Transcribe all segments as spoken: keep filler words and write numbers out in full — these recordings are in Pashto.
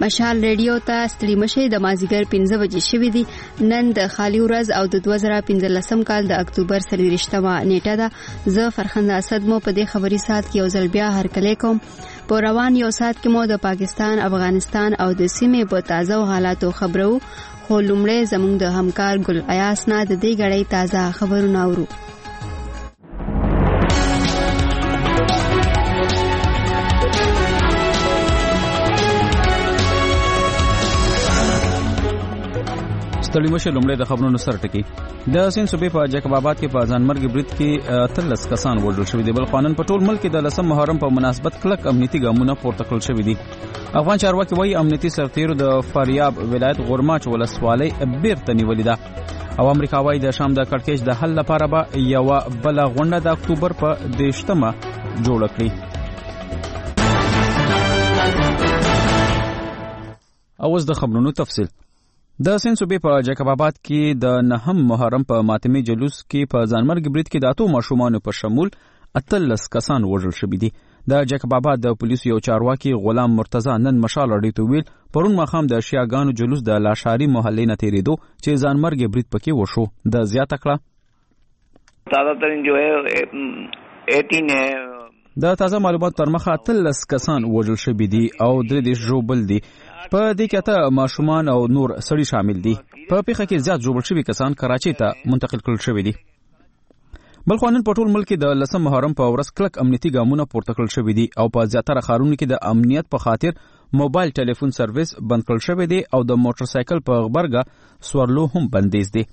مشال ریډیو ته ستړي مشه د مازیګر پنځه بجې شوې دي. نن د خالی ورځ او د دوه زره پنځلسم کال د اکتوبر څلوېښتمه نیټه ده. زه فرخنده اسد مو په دې خبري ساعت کې یو ځل بیا هرکلی کوم. په روان یو ساعت کې مو د پاکستان، افغانستان او د سیمې په تازه حالاتو خبرو، خو لومړی زموږ د همکار ګل ایاس نه د دې غړې تازه خبرونه اورو. ستړي مشه لومړی د خبرونو سر ټکی. د سین صوبې په جیکب آباد کې په ځانمرګ برید کې اتلس کسان وژل شوي دي. بل قانون په ټول ملک کې د لسم محرم په مناسبت کلک امنیتي ګامونه پورته کړل شوي دي. افغان چارواکي وايي امنیتي سرتیرو د فاریاب ولایت غورماچ ولسوالۍ بیرته نیولې ده او امریکا وايي د شام د کړکېچ د حل لپاره به یو بل غونډه د اکتوبر په دیشتمه جوړه کړي. اوس د خبرونو تفصیل. د سین صوبې په جیکب آباد کې د نهم محرم په ماتمي جلوس کې په ځانمرګ برید کې د اتو ماشومانو په شمول اتلس کسان وژل شوي دي. د جیکب آباد د پولیسو یو چارواکي غلام مرتضی نن مشال اړې ته ویل پرون ماښام د شیعاګانو جلوس د لاشاري محلې نه تېرېدو چې ځانمرګ برید پکې وشو. د زیاته کړه تازه ترین جو ہے اٹین ہے. د تازه معلومات پر مخه اتلس کسان وژل شوي دي او درې دېرش ژوبل دي. په دې کې اته ماشومان او نور سړي شامل دي. په پیښه کې زیات ژوبل شوي کسان کراچۍ ته منتقل کړل شوي دي. بل خو نن په ټول ملک کې د لسم محرم په ورځ کلک امنیتي ګامونه پورته کړل شوي دي او په زیاتره ښارونو کې د امنیت په خاطر موبایل ټلیفون سرویس بند کړل شوی دی او د موټر سایکل په غبرګه سورلو هم بندیز دی.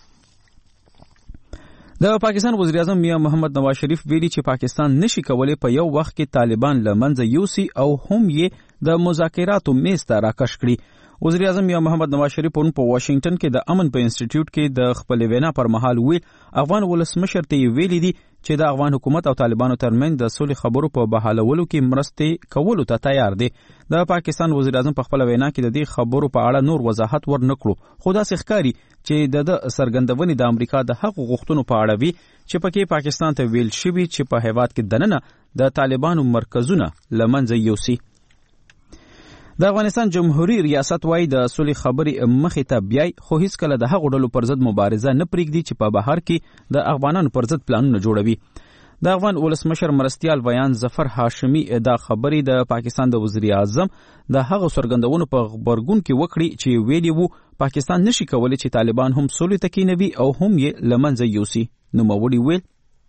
د پاکستان وزیر اعظم میاں محمد نواز شریف ویلي چې پاکستان نشي کولی په یو وخت کې طالبان له منځه یوسي او هم یې د مذاکراتو میز ته راکش کړي. وزیر اعظم میاں محمد نواز شریف پرون په واشنگټن کې د امن په انسټیټیوټ کې د خپلې وینا پر مهال ویل افغان ولسمشر ته یې ویلي دي چې د افغان حکومت او طالبانو ترمنځ د سولې خبرو په بحالولو کې مرستې کولو ته تیار دی. د پاکستان وزیر اعظم په خپل وینا کې د دې خبرو په اړه نور وضاحت ورنکړو، خو داسې ښکاري چې د څرګندونې د امریکا د حق غوښتنو په اړه وي چې پکې پاکستان ته ویل شوي چې په هیواد کې دننه د طالبانو مرکزونه له منځه یوسي. د افغانستان جمهوریت ریاست وايي د سولې خبرې مخې ته بیاي، خو هیڅ کله د هغو ډلو پر ضد مبارزه نه پرېږدي چې په بهر کې د افغانانو پر ضد پلانونه جوړوي. د افغان ولسمشر مرستیال ویان ظفر هاشمي دا خبرې د پاکستان د وزیر اعظم د هغو څرګندونو په غبرګون کې وکړي چې ویلي وو پاکستان نشي کولی چې طالبان هم سولې ته کینوي او هم یې له منځه یوسي. نوموړي ویل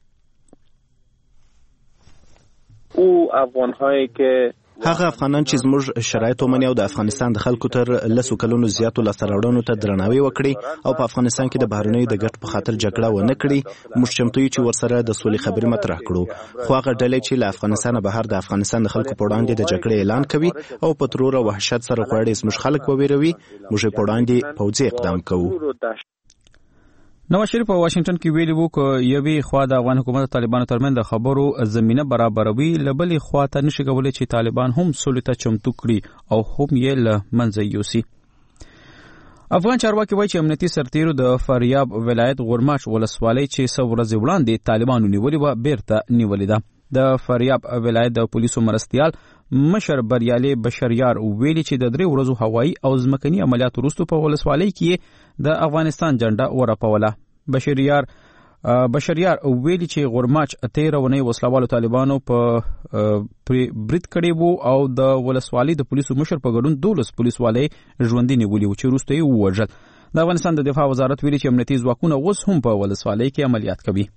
او افغان‌هایی که هغه افغانان چې زموږ شرایط ومني او د افغانستان د خلکو تر لسو کلونو زیاتو لاسته راوړنو ته درناوی وکړي او په افغانستان کې د بهرنیو د ګټو په خاطر جګړه ونه کړي، موږ چمتو یو چې ورسره د سولې خبرې مطرح کړو. خو هغه ډلې چې له افغانستانه بهر د افغانستان د خلکو په وړاندې د جګړې اعلان کوي او په ترور او وحشت سره غواړي زموږ خلک وویروي، موږ په وړاندې پوځي اقدام کوو. نواز شریف په واشنگټن کې ویلي وو چې یوې خوا د افغان حکومت او طالبانو ترمنځ د خبرو زمینه برابروي، له بلې خوا ته نشي کولی چې طالبان هم سولې ته چمتو کړي او هم یې له منځه یوسي. افغان چارواکي وایي چې امنیتي سرتیرو د فاریاب ولایت غورماچ ولسوالۍ چې څو ورځې وړاندې طالبانو نیولې وه بیرته نیولې ده. د فاریاب ولایت د پولیسو مرستیال مشر بریالي بشریار ویلي چې د درې ورځو هوایي او ځمکني عملیاتو وروسته په ولسوالۍ کې د افغانستان جنډه ورپوله. بشریار بشریار ویلي چې غورماچ تیره ونې وسلوالو طالبانو په برید کړی وو او د ولسوالۍ د پولیسو مشر په ګډون دولس پولیسوالۍ ژوندي نیولي وو چې وروسته یې ووژل. د افغانستان د دفاع وزارت ویلي چې امنیتي ځواکونه اوس هم په ولسوالۍ کې عملیات کوي.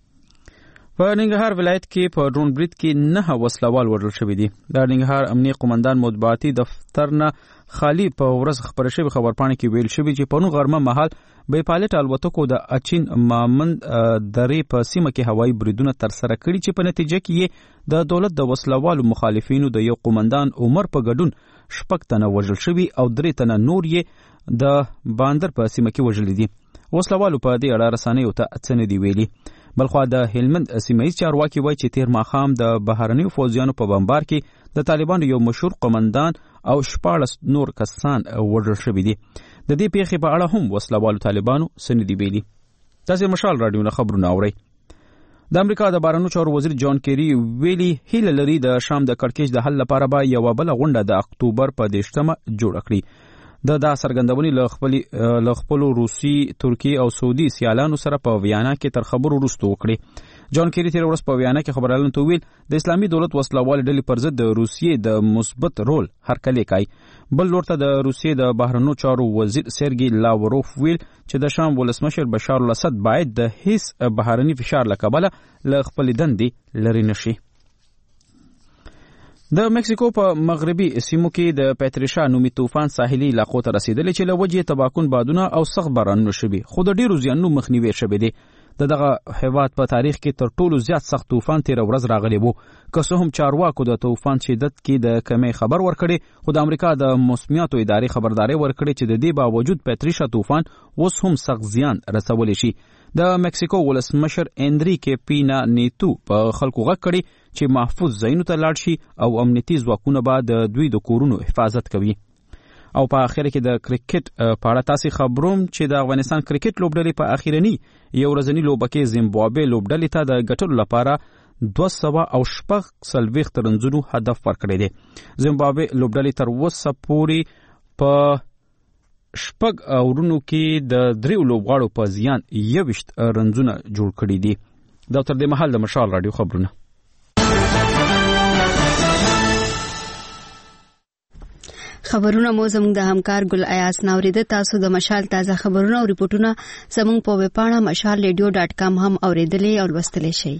په ننګرهار ولایت کې په ډرون برید کې نه وسلوال وژل شوي دي. د ننګرهار امنیه قومندان مطبوعاتي دفتر نه خالی په ورځ خبره شوې خبرپاڼې کې ویل شوي چې پرون غرمه مهال بې پایلټ الوتکو د اچین مامند درې په سیمه کې هوایي بریدونه ترسره کړي چې په نتیجه کې یې د دولت د وسلوالو مخالفینو د یو قومندان عمر په ګډون شپږ تنه وژل شوي او درې تنه نور یې د باندر په سیمه کې وژلي دي. وسلوالو په دې اړه رسنیو ته څه نه دي ویلي. بلخوا د هلمند سیمه‌ییز چارواکي وایي چې تیر ماښام د بهرنیو فوجیانو په بمبار کې د طالبانو یو مشهور قومندان او شپاړس نور کسان وژل شوي دي. د دې پیښې په اړه هم وسلوالو طالبانو څه نه دي ویلي. تاسې مشال راډیو نه خبرونه اورئ. د امریکا د بهرنیو چارو وزیر جان کیری ویلي هیله لري د شام د کړکېچ د حل لپاره به یوه بله غونډه د اکتوبر په دېرشمه جوړه کړي. د دا څرګندونې له خپلې له خپلو روسي، ترکي او سعودي سیالانو سره په ویانا کې تر خبرو وروسته وکړي. جان کیری تیر ورځ په ویانا کې خبريالانو ته ویل د اسلامي دولت وسلوال ډلې پر ضد د روسیې د مثبت رول هرکلی کوي. بل لورته د روسیې د بهرنیو چارو وزیر سرګي لاوروف ویل چې د شام ولسمشر بشار الاسد باید د هیڅ بهرني فشار له کبله له خپلې دندې لرې نشي. د مکسیکو په مغربي سیمو کې د پیتریشا نومي طوفان ساحلي علاقو ته رسیدلی چې له وجې تباکون بادونه او سخت بارانونه شوي، خو د ډیرو زیانونو مخنیوی شوی دی. د دغه هیواد په تاریخ کې تر ټولو زیات سخت طوفان تیر ورځ راغلی وو. که څه هم چارواکو د طوفان شدت کې د کمی خبر ورکړي، خو د امریکا د موسمیاتو ادارې خبرداري ورکړي چې د دې باوجود پیتریشا طوفان اوس هم سخت زیان رسولی شي. د مکسیکو ولسمشر انریکې پینا نیتو په خلکو غږ کړي چې محفوظ ځایونو ته لاړ شي او امنیتي ځواکونه به د دوی د کورونو حفاظت کوي. او په اخر کې د کرکټ په اړه تاسو خبروم چې د افغانستان کرکټ لوبډلې په اخیرنی یو ورځنی لوبه کې زیمبابوې لوبډلې ته د ګټلو لپاره دوه سوه او شپږ څلوېښت رنزونو هدف ورکړی دی. زیمبابوې لوبډلې تر اوسه پورې په شپږ اورونو کې د دریو لوبغاړو په زیان یوویشت رنزونه جوړ کړي دي. دا تر دې مهال د مشال راډیو خبرونه. خبرونه مو زموږ د همکار ګل ایاس ناوریده. تاسو د مشال تازه خبرونه او ریپورتونه زموږ په ویب پاڼه مشال ریډیو ډاټ کام هم اوریدلې او لوستلی شئ.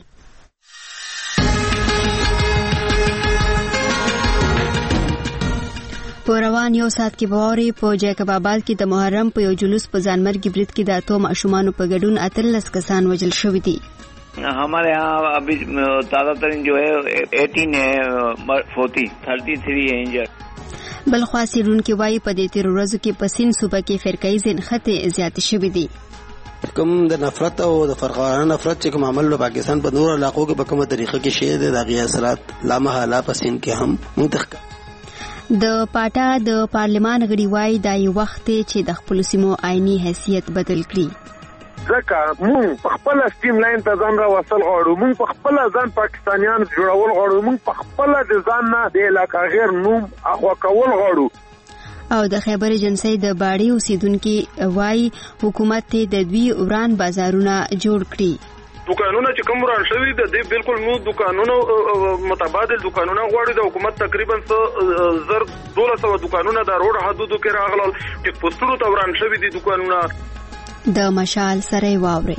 په روان یو ساعت کې باوري په جیکب آباد کې د محرم په یو جلوس په ځانمرګي برید کې د اتو ماشومانو په ګډون اتلس کسان وژل شوي دي. हमारे यहाँ अभी ताज़ा तरीन जो है एटीन है, फोर्टी थर्टी थ्री है इंजर्ड. بلخوا سیرونکي وایي په دې تیر ورځو کې په سین صوبه کې فرقایي نښتې زیاتې شوې دي. کوم د نفرت او د فرقانه نفرت چې کوم عمل په پاکستان په نور علاقو کې په کومه طریقه کې شي د دغه اثرات لا محاله په سین کې هم منتخب. د پاټا د پارلمان غړي وایي دا یو وخت چې د خپل سیمو آئینی حیثیت بدل کړي. ځکه مونږ په خپل سټیم لاین ته ځان را وصل غواړو، مونږ په خپل ځان پاکستانیان جوړول غواړو، مونږ په خپل د ځان نه د علاقه غیر نوم اخوا کول غواړو. او د خیبر ایجنسی د باړي اوسیدونکو وایي حکومت ته د دوی وران بازارونه جوړ کړي. دکانونه چې کوم وران شوي د دې بالکل نو دکانونه متبادل دکانونه غواړي. د حکومت تقریبا زر دولس سوه دکانونه د روډ حدودو کې راغلل چې پوسټونو ته وران شوي دي دکانونه. د مشال سره واوري.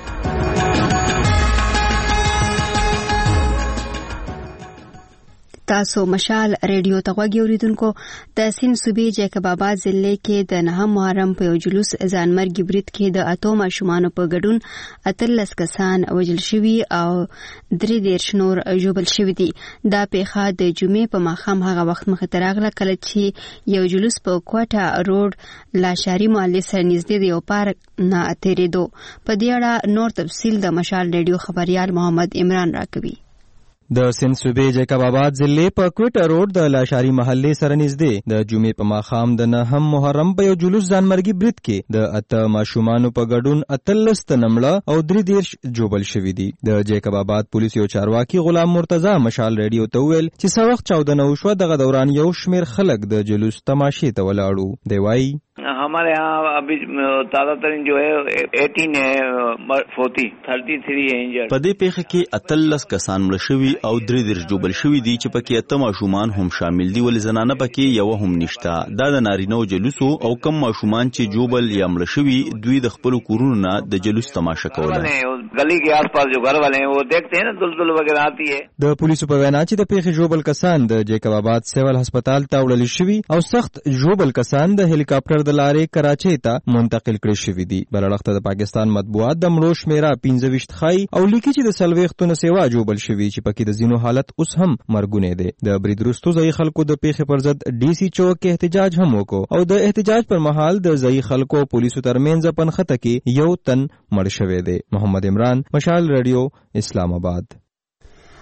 تاسو مشال ریډیو ته غوږی اوریدونکو. د سین صوبې جیکب آباد ضلع کې د نهم محرم په یو جلوس ځانمرګي برید کې د اتو ماشومانو په ګډون اتلس کسان وژل شوي او درې دېرش نور ژوبل شوي دي. دا پیښه د جمعې په ماښام هغه وخت مخې ته راغله کله چې یو جلوس په کوټا روډ لاشاري محلې سره نږدې د یو پارک نه تېرېدو. په دې اړه نور تفصیل د مشال ریډیو خبریال محمد عمران راکوي. د سند صوبې جیکب آباد ضلع په کوټا روډ د لاشاري محلې سره نږدې د جمعې په ماښام د نهم محرم په یو جلوس ځانمرګي برید کې د اته ماشومانو په ګډون اتلس تنه مړه او درې دېرش ژوبل شوي دي. د جیکب آباد پولیس یو چارواکي غلام مرتضی مشال ریډیو ته وویل چې څه وخت چاودنه وشوه دغه دوران یو شمېر خلک د جلوس تماشې ته ولاړو. دی وایي हमारे यहाँ अभी ताज़ा तरीन जो है एटीन है, फोर्टी थर्टी थ्री है इंजर्ड. په دې پیښه کې اتلس کسان مړه شوي او درې دېرش ژوبل شوي دي چې پکې اته ماشومان هم شامل دي ولې زنانه پکې یوه هم نشته. دا د نارینه و جلوسو او کم ماشومان چې ژوبل یا مړه شوي دوی د خپلو کورونو نه د جلوس تماشه کوله. गली के आसपास जो घर वाले हैं वो देखते हैं ना दुलदुल वगैरह आती है. د پولیسو په وینا چې د پیښې ژوبل کسان د جیکب آباد سیول هسپتال ته وړل شوي او سخت ژوبل کسان د هلیکاپټر د لارې کراچۍ ته منتقل کړي شوي دي. بل اړخ د پاکستان مطبوعات د مړو شمیره پنځه ویشت ښایي او لیکي چې د څلوېښتو نه سیوا ژوبل شوي چې پکې د ځینو حالت اوس هم مرګونی دی. د برید وروستو ځایي خلکو د پیښې پر ضد ډي سي چوک کې احتجاج هم وکړو او د احتجاج پر مهال د ځایي خلکو پولیسو ترمنځ پنخته کې یو تن مړ شوی دی. محمد عمران، مشال ریډیو، اسلام آباد.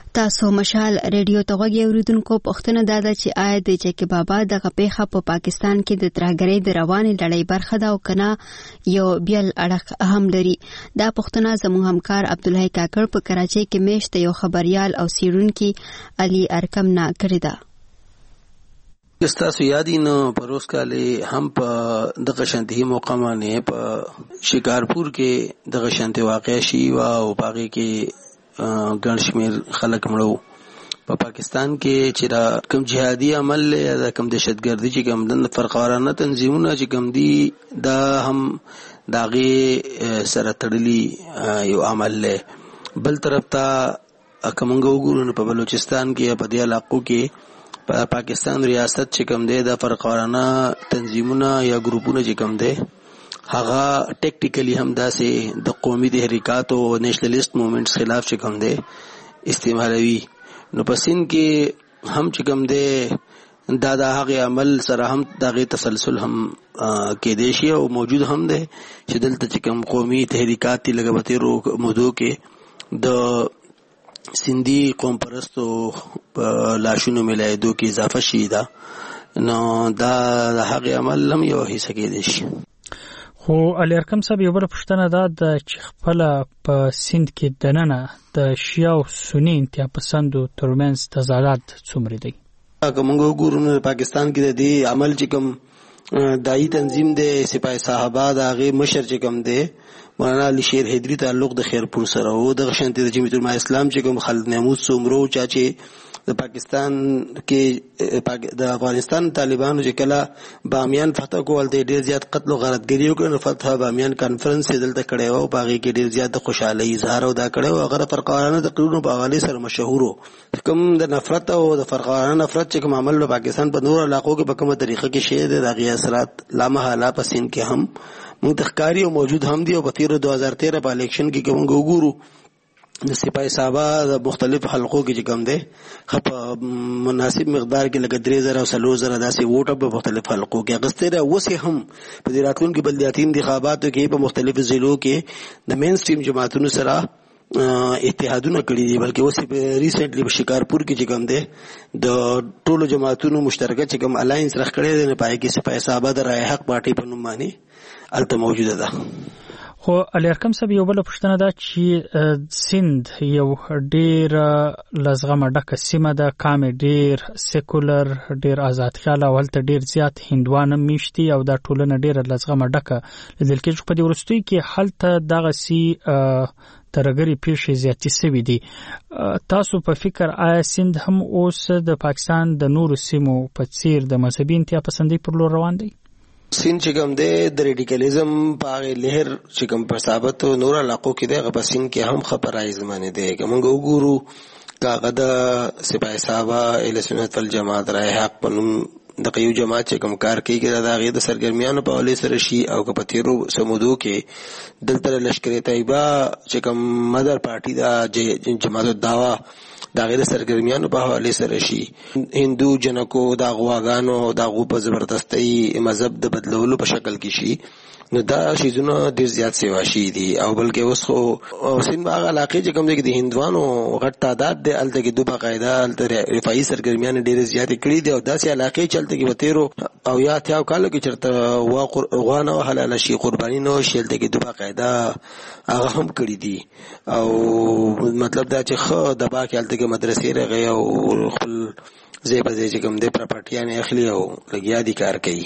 تاسو مشال ریډیو ته غوږی اوریدونکو پښتنه داده چې آیا د جکی بابا دغه پیښه په پاکستان کې د ترهګرۍ د روانې لړۍ برخه ده او کنه یو بیل اړخ هم لري. دا پښتنه زموږ همکار عبدالله کاکړ په کراچۍ کې میشت یو خبريال او سیرونکي علي ارکم نه کړی ده. ستاسو یادی نو پروس کاله هم په دغه شانتي موقع باندې په شکارپور کې دغه شانتي واقع شي او باغی کې ګڼ شمیر خلک مړو. په پاکستان کې چې دا کم جهادي عمل یا کم دهشتګردي چې کم د فرقوارانه تنظیمونه چې کم دي دا هم داغه سره تړلي یو عمل له. بل طرف ته کومنګ وګورو په بلوچستان کې په دې علاقو کې په پاکستان ریاست چې کم دی د فرقوارانه تنظیمونه یا ګروپونه چې کم دی هغه ټیکټیکلی هم داسې د قومي تحریکات او نېشنلیست موومېنټس خلاف چې کوم دی استعمالوي. نو په سین کې هم چې کوم دی دا د هغه عمل سره هم دغه تسلسل هم کې دی شي او موجود هم دی چې دلته چې کوم قومي تحریکات تی لګبته رو مودو کې د سیندي قوم پرستو لاشونو ملایدو کې اضافه شي. دا نو دا د هغه عمل هم یو حصہ کې دی شي. خو علي ارکم صاحب یو بل پښتنه دا د چې خپل په سند کې دننه د شیعه او سنی انتها پسندو ترمنځ تضادات څومره دي؟ کومه ګورو پاکستان کې د دې عمل چې کوم دایي تنظیم دی سپاه صحابه دا غي مشر چې کوم دی مولانا علي شیر حیدری تعلق د خیرپور سره او د شانتي د جمعیت العلماء اسلام چې کوم خالد محمود سومرو چاچي د پاکستان کې د افغانستان طالبانو چې کله بامیان فتح کول د ډیر زیات قتل او غارتګری وکړ. فتح بامیان کانفرنس دلته کړي او باغی کې ډیر زیات خوشحالي اظهار او دا کړي او هغه فرقوارانه تقریرونو په حواله سره مشهور کوم د نفرت او د فرقوارانه نفرت چې کوم عمل په پاکستان په نور علاقو کې په کومه طریقه کې شی د دغه اثرات لامحاله په سین کې هم منتخکاری او موجود هم دي. او په تیر دو هزار تیرہ په الیکشن کې کوم وګورو د سپاه صحابه د مختلف حلقو کې چې کوم دی خپ مناسب مقدار کې لګ درې زره او سلو زره داسې ووټ په مختلف حلقو کې اغسته را وسه هم په دې راتلونکو بلدیاتي انتخاباتو کې په مختلف ضلعو کې د مین سټریم جماعتونو سره اتحادونه کړی دي. بلکې اوس ریسنټلی په شکارپور کې چې کوم دی د ټولو جماعتونو مشترکه چې کوم الاینس رخ کړی دی نه پای کې سپاه صحابه د رای حق پارټي په نوم باندې الته موجوده ده. خو علي ارکم صاحب یو بل پښتنه دا چې سند یو ډیر لزغمه ډکه سیمه ده، کام ډیر سیکولر ډیر آزاد خیال او هلته ډیر زیات هندوانه میشتي او دا ټولنه ډیر لزغمه ډکه لیدل کېږي. په دې وروستیو کې هلته دغه سي ترګری پیښې زیاتې سوي دي. تاسو په فکر آیا سند هم اوس د پاکستان د نورو سیمو په څیر د مذهبي انتها پسندۍ پر لور روان دی؟ سین چې کوم دی د ریډیکالیزم په لهر چې کوم په ثابت نور علاقو کې دی غو سین کې هم خبرای زمانه دی. کومه وګورو کاغه د سپاه صحابه اهل سنت والجماعت رای حق پنوم د قیو جماعت چې کوم کار کوي کې دا غي د سرګرمیانو په حواله سره شي او په تیرو سمودو کې دلته لشکره طیبه چې کوم مدر پارټي دا جماعت الدعوا دا غیر سرګرمیانو په حواله سره شي. هندو جنکو دا غواګانو دا غو په زبردستۍ مذهب د بدلولو په شکل کې شي. نو دا شیزونه ډیر زیات سیوا شي دي او بلکې اوس خو سین باغ علاقې چې کوم دي د هندوانو غټ تعداد دی الته کې دوه باقاعده الته رفاهي سرګرمیان ډیر زیات کړي دي او داسې علاقې چلته کې وتیرو او یا تیاو کالو کې چرته غوانه حلال شي قرباني نو شیلته کې دوه باقاعده هغه هم کړي دي. او مطلب دا چې خو د باقي الته کې مدرسې راغی او خپل ځای په ځای چې کوم دي پراپرټیان اخلي او لګیا دي کار کوي.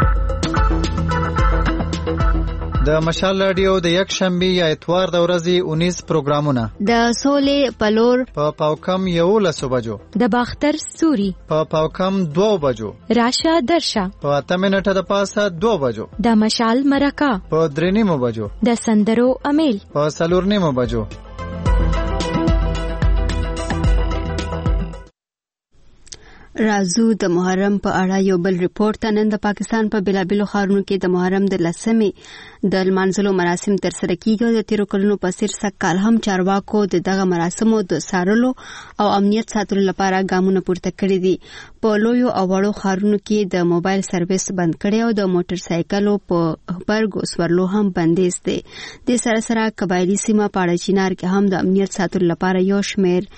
د مشال رادیو د یک شنبه یا اتوار د ورځې اونیس پروګرامونه د سولې پلور په پاوکم یولسو بجو، د باختر سوري په پاوکم دو بجو، راشه درشه په اته منټه د پاسه دو بجو، د مشال مرکه په درې نیمو بجو، د سندرو امیل په څلور نیمو بجو. رازو د محرم په اړه یو بل ریپورت ته نن د پاکستان په بلابلو ښارونو کې د محرم د لسمې د لمانځلو مراسم ترسره کیږي. د تیرو کلونو په څیر سږکال هم چارواکو د دغه مراسمو د څارلو او امنیت ساتلو لپاره ګامونه پورته کړي دي. په لویو او وړو ښارونو کې د موبایل سرویس بند کړي او د موټر سایکلو په برګو سورلو هم بندیز دي. د سره سره قبایلی سیمه پاړه چینار کې هم د امنیت ساتلو لپاره یو شمیر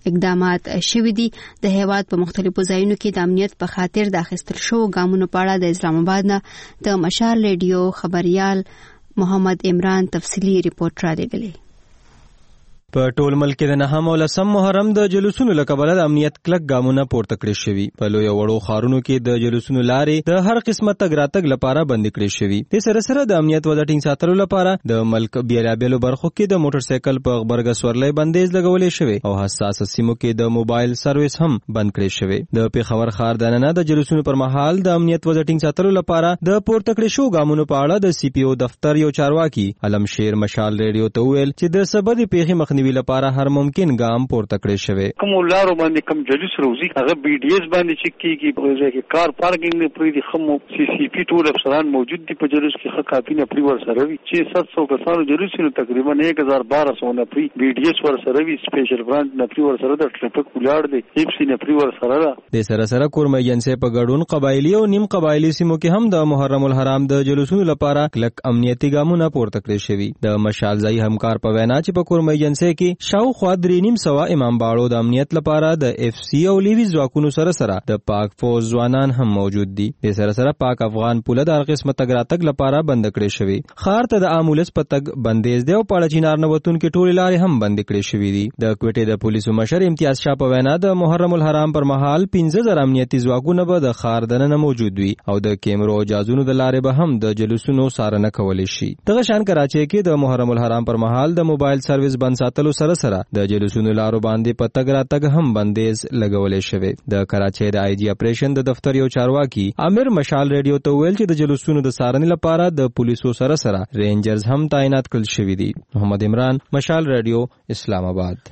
اقدامات شوي دي. د هیواد په مختلفو ځایونو کې د امنیت په خاطر د اخیستل شوو ګامونو په اړه د اسلام آباد نه د مشال ریډیو خبريال محمد عمران تفصیلی ریپورت را لېږلی. په ټول ملک کې د نهم او لسم محرم د جلوسونو له کبله د امنیت کلک ګامونه پورته کړی شوي. په لویو وړو ښارونو کې د جلوسونو لارې د هر قسمه تګ راتګ لپاره بندې کړې شوي. د سره سره د امنیت وضع ټینګ ساتلو لپاره د ملک بیلابیلو برخو کې د موټر سایکل په غبرګ سورلۍ بندیز لګولې شوی او حساس سیمو کې د موبایل سرویس هم بند کړی شوی. د پیښور ښار دننه د جلوسونو پر مهال د امنیت وضع ټینګ ساتلو لپاره د پورته کړې شو ګامونو په اړه د سی پی او دفتر یو چارواکي علمشیر مشال ریډیو ته ویل چې د سبب پیښې مخنیوي لپاره هر ممکن ګام پورته کړی شوی. کوم لارو باندې کوم جلوس روزي هغه بي ډي اس باندې چک کیږي، په ځای کې کار پارکینګ نه پرې دي، خمو سی سی پی ټول افسران موجود دي په جلوس کې، خه کافي نه پرې ور سره وي چې سات سو کسانو جلوس نو تقریبا یک هزار بارہ سو نه پرې بي ډي اس ور سره وي، سپیشل برانچ نه پرې ور سره د ټریفیک ولاړ دي، ایف سی نه پرې ور سره ده. د سره سره کورمه جنسه په ګډون قبایلی او نیم قبایلی سیمو کې هم د محرم الحرام د جلوسونو لپاره کلک امنیتي ګامونه پورته کړی شوی. د مشال ځای همکار په وینا چې په کورمه جنسه کې شاوخوا درې نیم سوا امام باړو د امنیت لپاره د اف سی او لیوی ځواکونو سره سره د پاک فوج ځوانان هم موجود دي. د سره سره پاک افغان پوله د هر قسمه تګ راتګ لپاره بند کړی شوی. ښار ته د امبولانس په تګ بندیز دی او پاړه چینار نوتون کې ټولې لارې هم بند کړی شوی دي. د کوټې د پولیسو مشر امتیاز شاه په وینا د محرم الحرام پر مهال پنځه زره امنیتي ځواکونه به د ښار دننه موجود وي او د کیمرو جازونو د لارې به هم د جلوسونو څارنه کولی شي. دغه شان کراچۍ کې د محرم الحرام پر مهال د موبایل سرویس بند ساتلو سره سره د جلوسونو لارو باندې په تګ راتګ هم بندیز لګولې شوی. د کراچۍ د آی جی اپریشن د دفتر یو چارواکي امیر مشال ریډیو ته ویل چې د جلوسونو د څارنې لپاره د پولیسو سره سره رینجرز هم تعینات کړل شوي دي. محمد عمران، مشال ریډیو، اسلام آباد.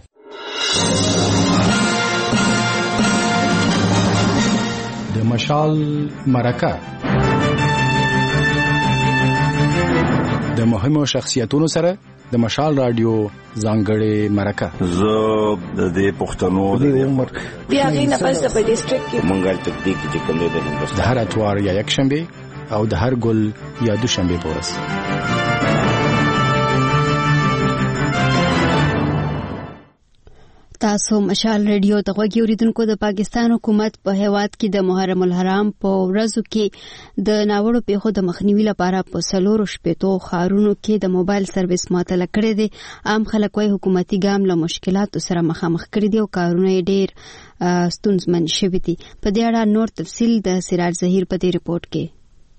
د مشال مرکه د مهمو شخصیتونو سره د مشال رادیو ځانګړې مرکه. زه د دې پښتنو د عمر بیا غي نه پس په ډیسټریکټ کې منګل تطبیق چې کوم دی د هر اتوار یا یک شنبه او د هر ګل یا دوشنبه په ورځ. تاسو مشال ریډیو ته غوږی اوریدونکو. د پاکستان حکومت په هیواد کې د محرم الحرام په ورځو کې د ناوړو پیښو د مخنیوي لپاره په څلورو شپېتو ښارونو کې د موبایل سرویس معطل کړی دی. عام خلک وايي حکومتي ګام له مشکلاتو سره مخامخ کړي دي او کارونه یې ډېر ستونزمن شوي دي. په دې اړه نور تفصیل د سراج ظهیر په دې ریپورت کې.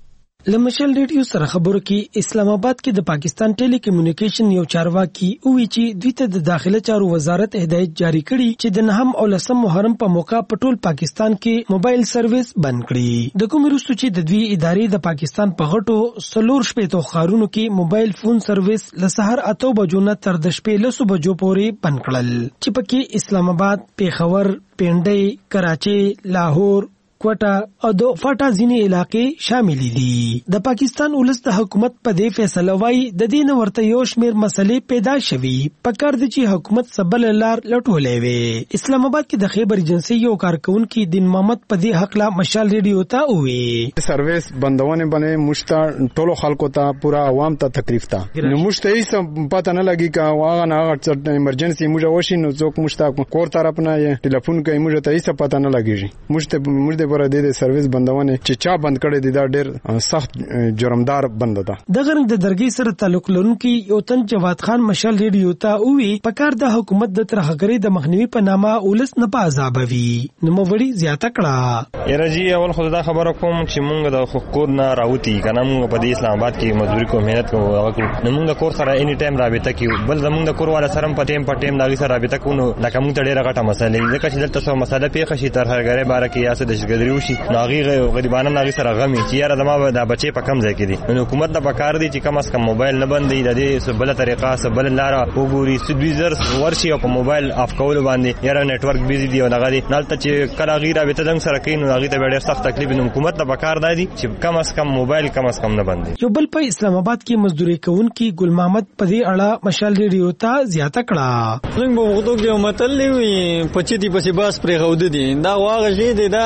لمشل ریډیو سره خبرو کې اسلام آباد کې د پاکستان ټیلی کمیونیکیشن یو چارواکي وی چې دوی ته د داخله چارو وزارت هدایت جاری کړي چې د نهم او لسم محرم په موقع په ټول پاکستان کې موبایل سرویس بند کړي. د کوم وروسته چې د دوی ادارې د پاکستان په غټو سلور شپېتو ښارونو کې موبایل فون سرویس له سحر اتو بجو نه تر د شپې لسو بجو پورې بند کړل چې پکې اسلام آباد، پیښور، پنډۍ، کراچۍ، لاهور، کوټه او د فاټا ځینې علاقې شامل دي. د پاکستان ولس د حکومت په دې فیصله وايي د دې نه ورته یو شمېر مسلې پیدا شوي، پکار دي چې حکومت سبل لار لټولې وي. اسلام آباد کې د خیبر ایجنسی یو کارکونکي دین محمد په دې حق لا مشال ریډیو ته وی سرویس بندونه باندې مشتا ټولو خلکو ته پورا عوام ته تکلیف تا نو مشته هیڅ پته نه لګي کا واغه نه هغه ایمرجنسي موږ وشي نو څوک مشتا کور طرف نه ټلیفون کوي موږ ته هیڅ پته نه لګي مشته موږ پر د سرویس بندونه چې چا بند کړي دي دا ډېر سخت جرمدار بند ده. د غرنګ د درګي سره تعلق لرونکي یو تن جواد خان مشال ریډیو ته وی پکار د حکومت د ترهګری د مخنیوي په نامه ولس نه په عذابوي. نو موړي زیاته کړه یره جی اول خو دا خبره کوم چې مونږ د حقوق نه راوتی کنه مونږ په اسلام آباد کې مزدوري کوو مهنت کوو نو مونږ کور سره اني ټایم رابطه کوو بل زمونږ د کور والا سره په ټایم په ټایم دغه سره رابطه کوو نو دا کوم ته ډېر غټه مسله ده ځکه چې دلته څو مسله پیښه شي ترهګری باره کې یا څه د شګدري وشي ناغي غریبانو ناغي سره غمي چې یاره زما د بچي په کم ځای کې دي نو حکومت د پکار دي چې کم از کم موبایل نه بندي د دې سبله طریقه سبله لار وګوري سدویزر ورشي او په موبایل اف کول باندې یاره نتورک بیزي دی او دغه دي نالته چې کله غیره به تدنګ سره کین نو هغه ته ډېر سخت تکلیف نو حکومت د پکار دی چې کم از کم موبایل کم از کم نه بندي. یو بل په اسلام آباد کې مزدوري کوونکی ګل محمد په دې اړه مشال ریډیو ته زیاته کړه څنګه په وختو کې متل وی پچې دي پسې باس پرې غوډ دي دا واغه شي دا قد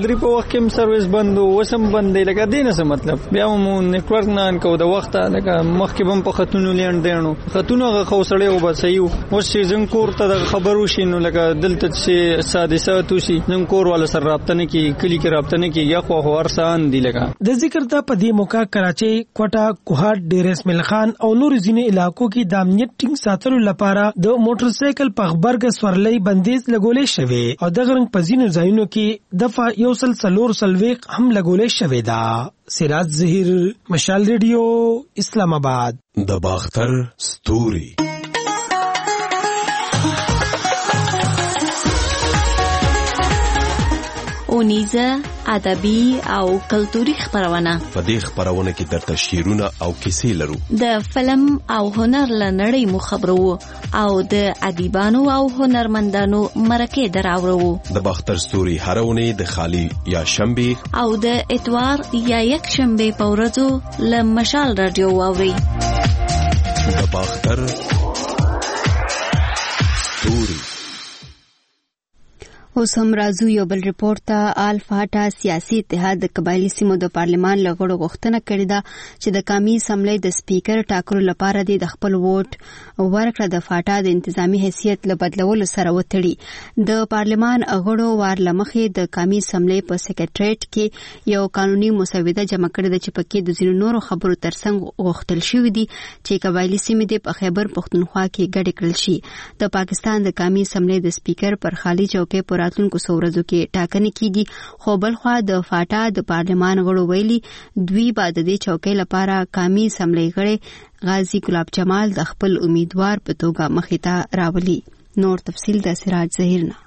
پادری په وخت کې سرویس بند او وسم بند لکه دینه څه مطلب بیا مو نیټورک نه ان کو د وخت لکه مخکې بم په خاتونو لیند دینو خاتونو غ خوسړې او بسایو اوس چې زم کور ته د خبرو شینو لکه دلته چې سادسات وشي زم کور ولا سره رابطه نه کی کلی کې رابطه نه کی یا خو ورسان دی لکه د ذکر ته په دې موقع کراچي کوټا کوهات ډیر اسماعیل خان او نور ځینې علاقو کې د امنیت ټینګ ساتلو لپاره د موټر سایکل په خبرګ سورلۍ بندیز لګولې شوی او د غرنګ په ځینو ځایونو کې دفعه یو سل سلور سلويق هم لګولې شوی دا. سراج ظهیر مشال ریډیو اسلام آباد. د باختر ستوري اونیزه ادبي او کلتوري خبرونه. په دې خبرونه کې درته شعرونه او کیسې لرو. د فلم او هنر لنړۍ مو خبرو او د ادیبانو او هنرمندانو مرکه دراوړو. د باختر ستوري هرونه د خالی یا شنبه او د اتوار یا یک شنبه په ورځو ل مشال رادیو واوري. د باختر ستوري. اوس هم راځو یو بل ریپورت ته. الفاټا سیاسي اتحاد د قبایلی سیمو د پارلمان لغړو غوښتنه کړې ده چې د قومي اسمبلی د سپیکر ټاکلو لپاره د خپل ووټ ورکړه د فاټا د انتظامی حیثیت له بدلولو سره وتړي. د پارلمان غړو وار لمخې د قومي اسمبلی په سیکریټریټ کې یو قانوني مسوده جمع کړې ده چې پکې د ځینو نورو خبرو ترڅنګ غوښتل شوی دي چې قبایلی سیمې د خیبر پختونخوا کې ګډې کړل شي. د پاکستان د قومي اسمبلی د سپیکر پر خالي چوکۍ پر راتلونکو څو کې ټاکنې کیږي، خو بلخوا د فاټا د پارلمان غړو ویلي دوی به د دې چوکۍ لپاره قومي اسمبلی غړي غازی ګلاب جمال د خپل امیدوار په توګه مخې ته راولي. نور تفصیل د سراج ظهیر نه.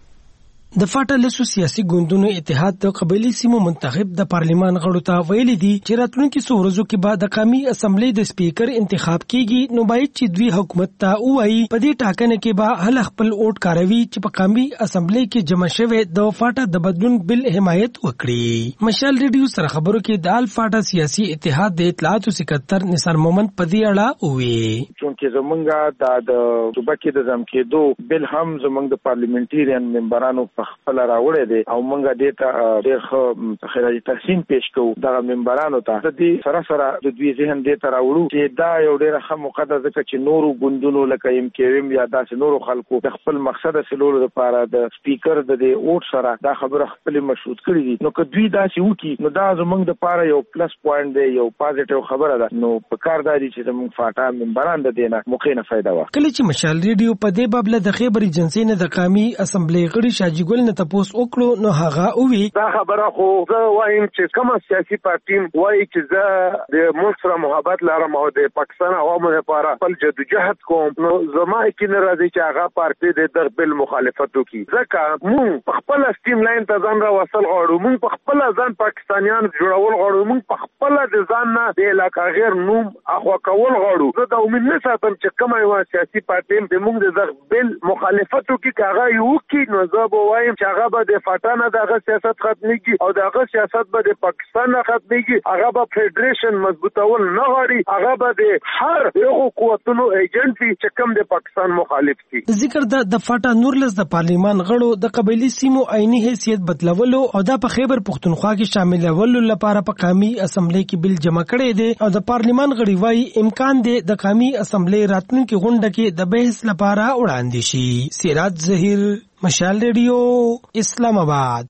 د فاټا لسو سیاسي ګوندونو اتحاد د قبایلی سیمو منتخب د پارلمان غړو ته ویلي دي چې راتلونکي څو ورځو کې بعد د قومي اسمبلی د سپیکر انتخاب کیږي، نو باید چې دوی حکومت ته وایي په دې ټاکنه کې به هل خپل ووټ کاروي چې په قومي اسمبلی کې جمع شوی د فاټا د بدلون بل حمایت وکړي. مشال ریډیو سره خبرو کې د الفاټا سیاسي اتحاد د اطلاعاتو سکرټر نثار مومند په دې اړه وویل چې زمونږ د صوبه کې د ځم کېدو بل هم زمونږ د پارلیمنټریان ممبرانو خپل راوړې دي او مونږه دې ته ډېر ښه خراجي تحسین پیش کوو دغه ممبرانو ته. د دې سره سره د دوی ذهن دې ته راوړو چې دا یو ډېر ښه موقع ده ځکه چې نورو ګوندونو لکه ایم کیو ایم یا داسې نورو خلکو د خپل مقصد حاصلولو لپاره د سپیکر د دې ووټ سره دا خبره خپل مشروط کړي دي. نو که دوی داسې وکړي نو دا زمونږ دپاره یو پلس پوینټ دی، یو پازیټیو خبره ده. نو په کار دا دي چې زمونږ فاټا ممبران د دې نه موقع نه فایده واخلي. کله چې مشال ریډیو په دې باب د خیبر ایجنسی نه د قومي اسمبلی غړي شاجي ګل نه تاسو وکړو نو هغه اووي دا خبره خو زه وایم چې کومه سیاسي پارټي وایي چې زه د ملک سره محبت لرم او د پاکستان عوامو لپاره خپل جدوجهد کوم، نو زما کې نه راځي چې هغه پارټي د دغه بل مخالفت وکړي. ځکه مونږ په خپل سټیم لاین ته ځان را وصل غواړو، مونږ په خپل ځان پاکستانیان جوړول غواړو، مونږ په خپل د ځان نه د علاقه غیر نوم اخوا کول غواړو. زه دا امید نه ساتم چې کومه یو سیاسي پارټي د مونږ د دغه بل مخالفت وکړي. هغه یو کې نو زه به وایم چې هغه به د فاټا دغه سیاست ختميږي او دغه سیاست به د پاکستان نه ختميږي. هغه به فدریشن مضبوطول نه غواړي، هغه به د هر یو قوتونو ایجنټ وي چې کوم د پاکستان مخالف دي. ذکر د د فاټا نورلس د پارلیمان غړو د قبایلی سیمو عیني حیثیت بدلولو او د په خیبر پختونخوا کې شاملولو لپاره په قومي اسمبلی کې بل جمع کړي دي او د پارلیمان غړي وايي امکان دی د قومي اسمبلی راتلونکي غونډه کې د بحث لپاره وړاندې شي. سراج ظهیر مشال ریډیو اسلام آباد.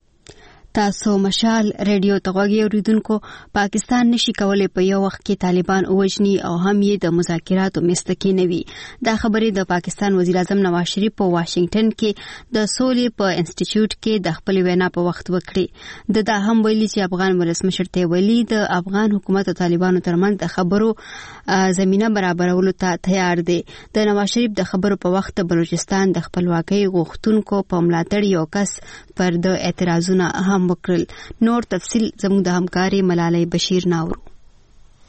تاسو مشال ریډیو ته غوږی اوریدونکو. پاکستان نشي کولای په یو وخت کې طالبان اوجني او هم یې د مذاکراتو مستقې نه وي. دا خبرې د پاکستان وزیر اعظم نواز شریف په واشنگټن کې د سولې په انسټیټیوټ کې د خپل وینا په وخت وکړي. د دا هم ویلي چې افغان ولسمشر ته ویلي د افغان حکومت او طالبانو ترمنځ د خبرو زمينه برابرولو ته تیار دی. د نواز شریف د خبرو په وخت بلوچستان د خپلواکۍ غوښتونکو په ملاتړ یو کس پر د اعتراضونه هم وکړل. نور تفصیل زموږ د همکاري ملالۍ بشیر ناورو.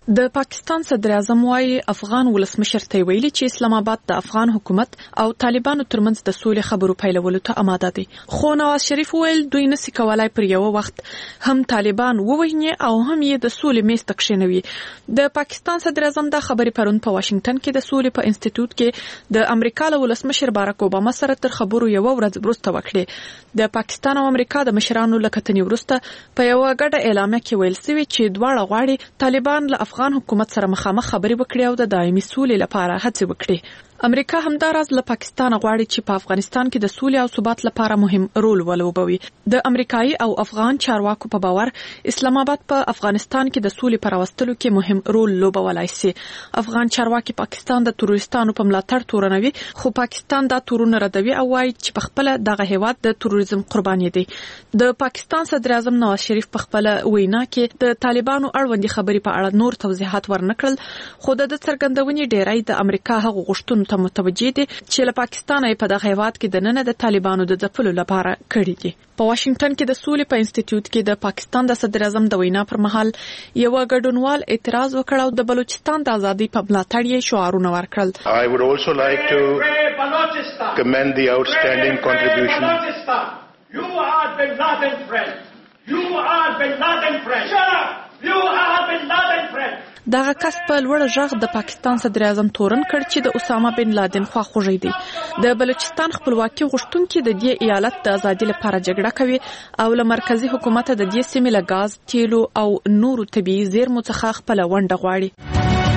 د پاکستان صدر اعظم وايي افغان ولسمشر ته ویلي چې اسلام آباد د افغان حکومت او طالبانو ترمنځ د سولې خبرو پیلولو ته آماده دي. خو نواز شریف ویل دوی نشي کولای پر یو وخت هم طالبان وویني او هم یې د سولې میز ته کښینوي. د پاکستان صدر اعظم د خبرې پرون په واشنگټن کې د سولې په انسټیټیوټ کې د امریکا له ولسمشر باراک اوباما سره تر خبرو یو ورځ وروسته وکړي. د پاکستان او امریکا د مشرانو له کتنې وروسته په یو غټه اعلامیه کې ویل شوی چې دواړه غواړي طالبان له افغان حکومت سره مخامخ خبرې وکړي او د دایمي سولې لپاره هڅې وکړي. امریکا همداراز له پاکستان غواړي چې په افغانستان کې د سولې او ثبات لپاره مهم رول ولوبوي. د امریکایي او افغان چارواکو په باور اسلام آباد په افغانستان کې د سولې پر راوستلو کې مهم رول لوبولای شي. افغان چارواکي پاکستان د تروریستانو په ملاتړ تورنوي، خو پاکستان دا تورونه ردوي او وايي چې په خپل دغه هیواد د تروریزم قرباني دي. د پاکستان صدر اعظم نواز شریف په خپل وینا کې د طالبانو اړوندې خبرې په اړه نور توضیحات ورنکړل، خو د څرګندونې ډیری د امریکا هغه غوښتنو ته متوجه دي چې له پاکستان په دغه هیواد کې د نن د طالبانو د ځپلو لپاره کړي دي. په واشنگټن کې د سولې په انسټیټیوټ کې د پاکستان د صدر اعظم د وینا پر مهال یو ګډونوال اعتراض وکړ او د بلوچستان د ازادۍ په ملاتړ یې شعارونه ورکړل. I would also like to commend the outstanding contribution. You are Bin Laden friend. You are Bin Laden friend. Shut up. You are Bin Laden friend. دغه کس په لوړ غږ د پاکستان صدر اعظم تورن کړ چې د اسامه بن لادن خواخوږی دی. د بلوچستان خپلواکي غوښتونکي د دې ایالت د ازادۍ لپاره جګړه کوي او له مرکزی حکومت د دې سیمې له غاز، تیلو او نورو طبیعي زیرمو څخه خپل ونډه غواړي.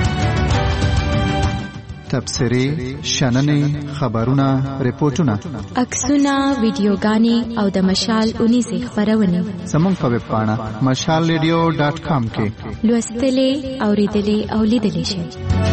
تبصرې، شننې، خبرونه، ریپورتونه، عکسونه، ویډیوګانې او د مشال اونیزې خبرونه زموږ په ویب پاڼه مشال ریډیو ډاټ کام کې لوستلې، اوریدلې او لیدلې شئ.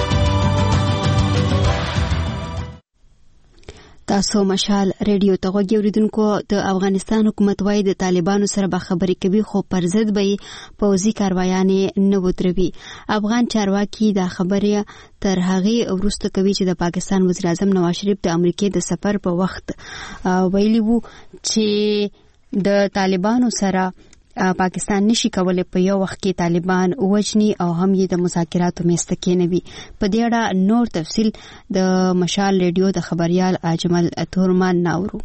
تاسو مشال ریډیو ته غوږی اوریدونکو. د افغانستان حکومت وايي د طالبانو سره به خبرې کوي، خو پر ضد به پوځي کاروایانې نه ودروي. افغان چارواکي دا خبره تر هغه وروسته کوي چې د پاکستان وزیر اعظم نواز شریف د امریکای د سفر په وخت ویلي وو چې د طالبانو سره پاکستان نشي کولای په یو وخت کې طالبان وجني او هم یې د مذاکراتو میسته کېنوي. په دې اړه نور تفصیل د مشال ریډیو د خبريال اجمل تورمان ناورو.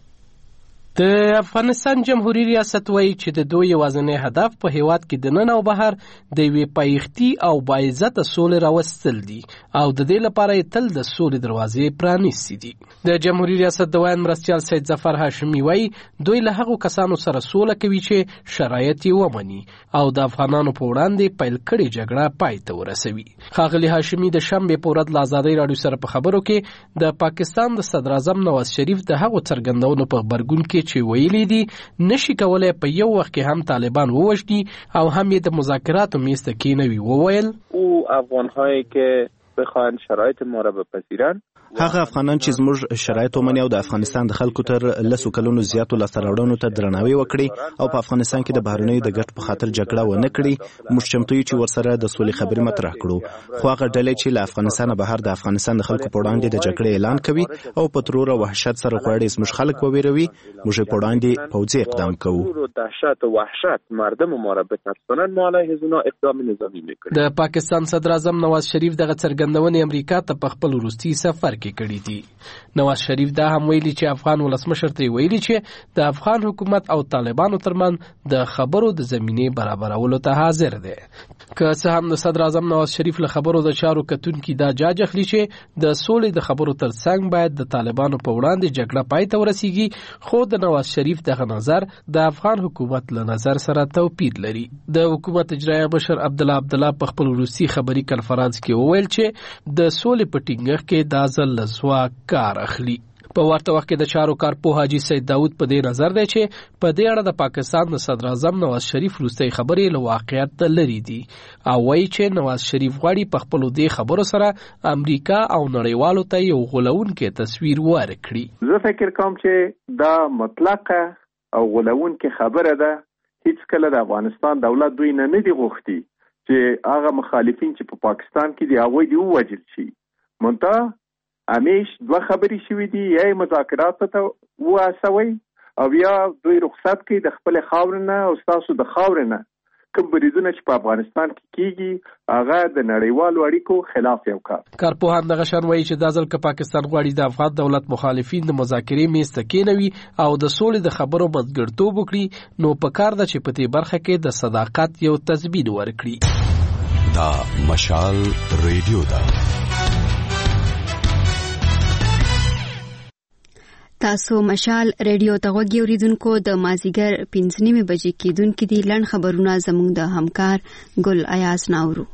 د افغانستان جمهوریت ریاست وایي چې د دوی یوازینی هدف په هیواد کې د نن او بهر د یوې پایښتي او باعزته سولې راوستل دي او د دې لپاره یې تل د سولې دروازې پرانیستې دي. د جمهوریت ریاست د وایي مرستیال سید ظفر هاشمي وایي دوی له هغو کسانو سره سوله کوي چې شرایط یې ومني او د افغانانو په وړاندې پیل کړې جګړه پای ته ورسوي. ښاغلي هاشمي د شنبې په ورځ له ازادۍ راډیو سره په خبرو کې د پاکستان د صدر اعظم نواز شریف د هغو څرګندونو په غبرګون کې چې ویلي دي نشي کولای په یو وخت کې هم طالبان ووژني او هم یې د مذاکراتو میز ته کېنوي. وویل او افغان‌هایی که بخواهند شرایط ما را بپذیرند، هغه افغانان چې زموږ شرایط ومني او د افغانستان د خلکو تر لسو کلونو زیاتو لاسته راوړنو ته درناوی وکړي او په افغانستان کې د بهرنیو د ګټ په خاطر جګړه ونه کړي، موږ چمتو یو چې ورسره د سولې خبرې مطرح کړو. خو هغه ډلې چې له افغانستانه بهر د افغانستان د خلکو په وړاندې د جګړې اعلان کوي او په ترور او وحشت سره غواړي زموږ خلک وویروي، موږ په وړاندې پوځي اقدام کوو. دهشت و وحشت مردم ما را بترسانند، ما علیه اونا اقدام نظامی میکنیم. د پاکستان صدر اعظم نواز شریف دغه څرګندونې امریکا ته په خپل وروستي سفر کې کړې دي. نواز شریف دا هم ویلي چې افغان ولسمشر ته ویلي چې د افغان حکومت او طالبانو ترمنځ د خبرو د زمینې برابرولو ته حاضر دی. که څه هم د صدر اعظم نواز شریف له خبرو د چارو کتونکي دا جاج اخلي چې د سولې د خبرو ترڅنګ باید د طالبانو په وړاندې جګړه پای ته ورسیږي، خو د نواز شریف دغه نظر د افغان حکومت له نظر سره توپیر لري. د حکومت اجرایه مشر عبدالله عبدالله په خپل روسي خبري کنفرانس کې وویل چې د سولې په ټینګښت کې دا ځل له ځواک کار اخلي. په ورته وخت کې د چارو کارپوه حاجي سید داود په دې نظر دی چې په دې اړه د پاکستان د صدر اعظم نواز شریف وروستۍ خبرې له واقعیت لري دي او وایي چې نواز شریف غواړي په خپلو دې خبرو سره امریکا او نړیوالو ته یو غولونکی تصویر ورکړي. زه فکر کوم چې دا مطلقه او غولونکی خبره ده. هیڅ کله د افغانستان دولت دوی نه نه دي غوښتي چې هغه مخالفین چې په پا پاکستان کې دي هغوی دې ووژل شي. منتها همیش دوه خبرې شوې دي، یا یې مذاکراتو ته وهڅوئ او یا دوی رخصت کوي د خپل خاورې نه او ستاسو د خاورې نه کوم بریدونه چې په افغانستان کې کیږي هغه د نړیوالو اړیکو خلاف یو کار. کارپوهان دغه شان وایي چې دا ځل که پاکستان غواړي د افغان دولت مخالفین د مذاکرې میز ته کېنوي او د سولې د خبرو منځګړیتوب وکړي نو پکار ده چې په دې برخه کې د صداقت یو تضمین ورکړي. دا مشال ریډیو ده. تاسو مشال ریډیو ته غوږی اوریدونکو د مازیګر پنځه نیمې بجې کېدونکې دي. لنډ خبرونه زموږ د همکار ګل ایاز ناورو.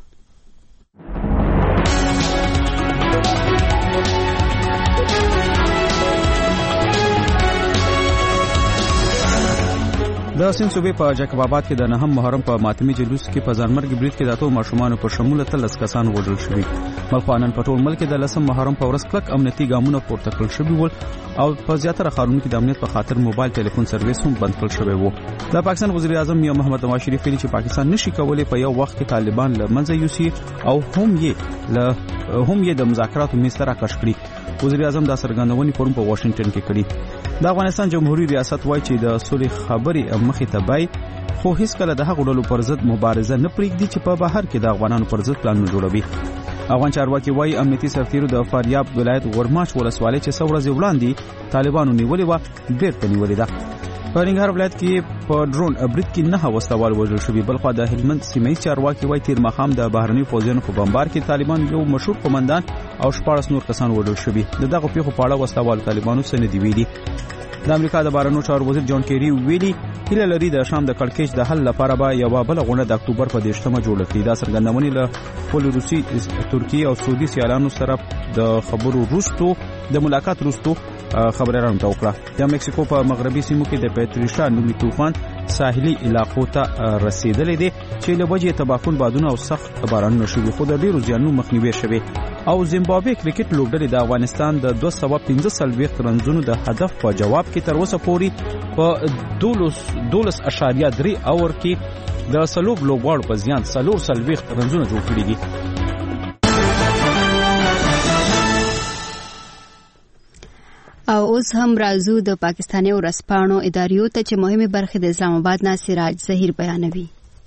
د سین صوبې په جاکب آباد کې د نهم محرم په ماتمي جلوس کې په ځانمرګي برید کې د اتو ماشومان په شمول تلس کسان وژل شوي. ملخوانن په ټول ملک کې د لسم محرم په ورځ کلک امنیتي ګامونه پورته کړل شوي ول او په زیاتره ښارونو کې د امنیت په خاطر موبایل ټلیفون سرویس هم بند کړل شوی وو. د پاکستان وزیر اعظم میا محمد نواز شریف ویلي چې پاکستان نشي کولای په یو وخت کې طالبان له منځه یوسي او هم یې له هم یې د مذاکراتو میز ته راکش کړي. وزیر اعظم دا څرګندونې پرون په واشنگټن کې کړي. د افغانستان جمهوریت ریاست وایي چې د صلح خبرې مخې ته بای خو هیڅ کله د هغو ډلو پر ضد مبارزه نه پرېږدي چې په بهر کې د افغانانو پر ضد پلانونه جوړوي. افغان چارواکي وایي امنیتي سرتیرو د فاریاب ولایت ورماچ ولسوالۍ چې څو ورځې وړاندې طالبانو نیولې وه بیرته نیولې ده. په ننګرهار ولایت کې په ډرون برید کې نه وسلوال وژل شوي. بلخوا د هلمند سیمې چارواکي وایي تیر ماښام د بهرنیو پوځیانو په بمبار کې طالبان یو مشهور قومندان او شپاړس نور کسان وژل شوي. د دغه پیښو په اړه وسلوال طالبانو څه نه دي ویلي. د امریکا د بهرنیو چارو وزیر جان کیری ویلي هیله لري د شام د کړکېچ د حل لپاره به یوه بله غونډه د اکتوبر په دېرشمه جوړه کړي. دا څرګندونې له خپلو روسي ترکیې او سعودي سیالانو سره د خبرو وروستو د ملاقات وروستو خبريالانو ته وکړه. د مکسیکو په مغربي سیمو کې د پیټریشا نومي طوفان ساحلي علاقو ته رسیدلې دي چې له وجې تباکون بادونه او سخت بارانونه شوي خو د ډیرو زیانونو مخنیوي شوی. او زیمبابوې کرکټ لوبډلې د افغانستان د دوه سوه پنځه څلوېښت رنزونو د هدف په جواب کې تر اوسه پورې په دولس اشاریه درې اور کې د سلوب لوبغاړو په زیان څلور څلوېښت رنزونه جوړ کړي دي. او اوس هم راځو د پاکستاني ورځپاڼو اداریو ته چې مهمه برخه د اسلام آباد نه سراج ظهیر بیانوي.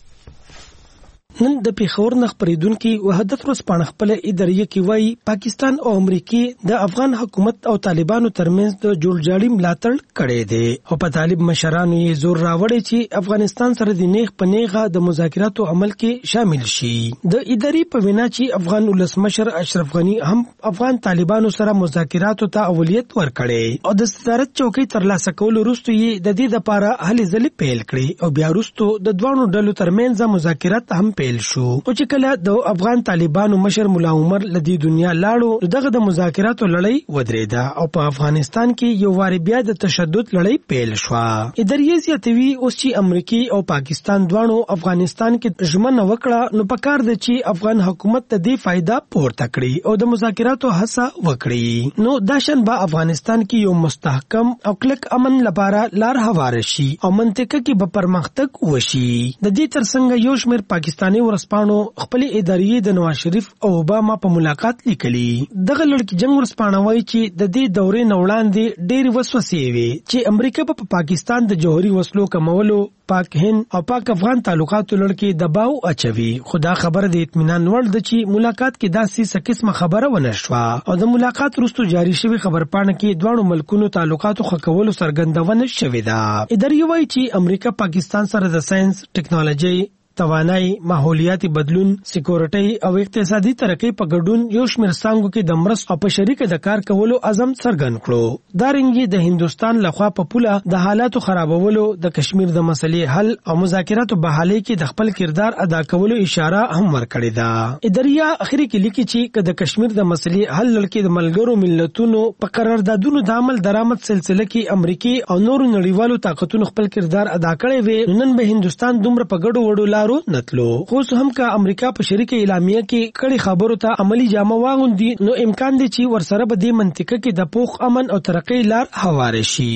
نن د پیښور نه خبرېدونکي وحدت ورځپاڼه خپل اداریه کې وایي پاکستان او امریکا د افغان حکومت او طالبانو ترمنځ د جوړجاړي ملاتړ کړي دي او په طالب مشرانو یې زور راوړي چې افغانستان سره د نیغ په نیغه د مذاکراتو عمل کې شامل شي. د اداري په وینا چې افغان ولسمشر اشرف غنی هم افغان طالبانو سره مذاکراتو ته اولویت ورکړي او د صدارت چوکۍ ترلاسه کولو وروسته یې د دې لپاره هلې ځلې پیل کړي او بیا وروسته د دوه ډلو ترمنځ مذاکرات هم شو. او چې کله د افغان طالبانو مشر مولا عمر لدی دنیا لاړو دغه د مذاکراتو لړۍ ودرېده او په افغانستان کې یو واری بیا د تشدد لړۍ پیل شو. اداریه زیاتوي اوس چې امریکا او پاکستان دواړو افغانستان کې ژمنه وکړه نو پکار دی چې افغان حکومت ته دې فائدہ پورته کړي او د مذاکراتو هڅه وکړي نو دا شان به افغانستان کې یو مستحکم او کلک امن لپاره لار هواره شي او منطقه کې به پرمختګ وشي. د دې ترڅنګ یو شمېر پاکستاني ورسپاڼو خپل ادارې د نواز شریف او اوباما په ملاقات لیکلي. دغه لړکی جنگ ورسپاڼه وایي چې د دې دورې نه وړاندې ډېر وسوسې وي چې امریکا په پاکستان د جوهري وسلو کمولو پاک هند او پاک افغان تعلقاتو لړکی دباو اچوي. خدا خبر د اطمینان وړ د چې ملاقات کې داسې سکه خبره ونه شوه او د ملاقات وروسته جاری شوی خبرپاڼه کې دواړو ملکونو تعلقاتو خکولو څرګندونه شوې ده. ادارې وایي چې امریکا پاکستان سره د ساينس ټیکنالوژي توانای ماحولیاتي بدلون سکیورټي او اقتصادي ترقۍ په ګډون یو شمېر څانګو کې د مرستو او په شریکه د کار کولو عزم څرګند کړو. دا رنګي د هندستان لخوا په پوله د حالاتو خرابولو د کشمیر د مسلې حل او مذاکراتو بحالۍ کې د خپل کردار ادا کولو اشاره هم ورکړې ده. اداریه اخري کې لیکي چې د کشمیر د مسلې حل لکه د ملګرو ملتونو په قراردادونو د عمل درآمد سلسله کې امریکا او نورو نړیوالو طاقتونو خپل کردار ادا کړی وي نن به هندستان دومره په ګډو وډو نتلو. خو هم کا امریکا په شریکه اعلامیه کې کړي خبرو ته عملی جامه واغوندي نو امکان دی چې ورسره به د منطقه کې د پوخ امن او ترقۍ لار هواره شي.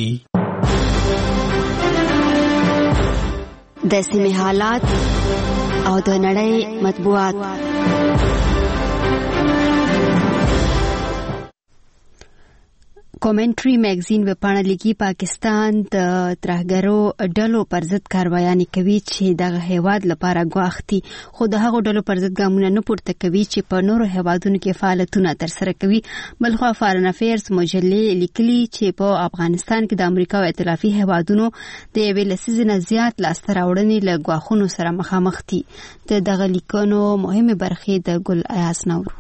د سیمې حالات او د نړۍ مطبوعات. کومنټري میگزین وپاڼه لیکي پاکستان د ترهګرو ډلو پر ضد کاروایانې کوي چې دغه هیواد لپاره ګواښتي خو د هغو ډلو پر ضد ګامونه نه پورته کوي چې په نورو هیوادونو کې فعالیتونه ترسره کوي. بلخوا فارن افیرز مجلې لیکلي چې په افغانستان کې د امریکا او ائتلافي هیوادونو د یوې لسیزې نه زیات لاسته راوړنې له ګواښونو سره مخامخ دي. د دغه لیکنو مهمې برخې د ګل ایاس نورو.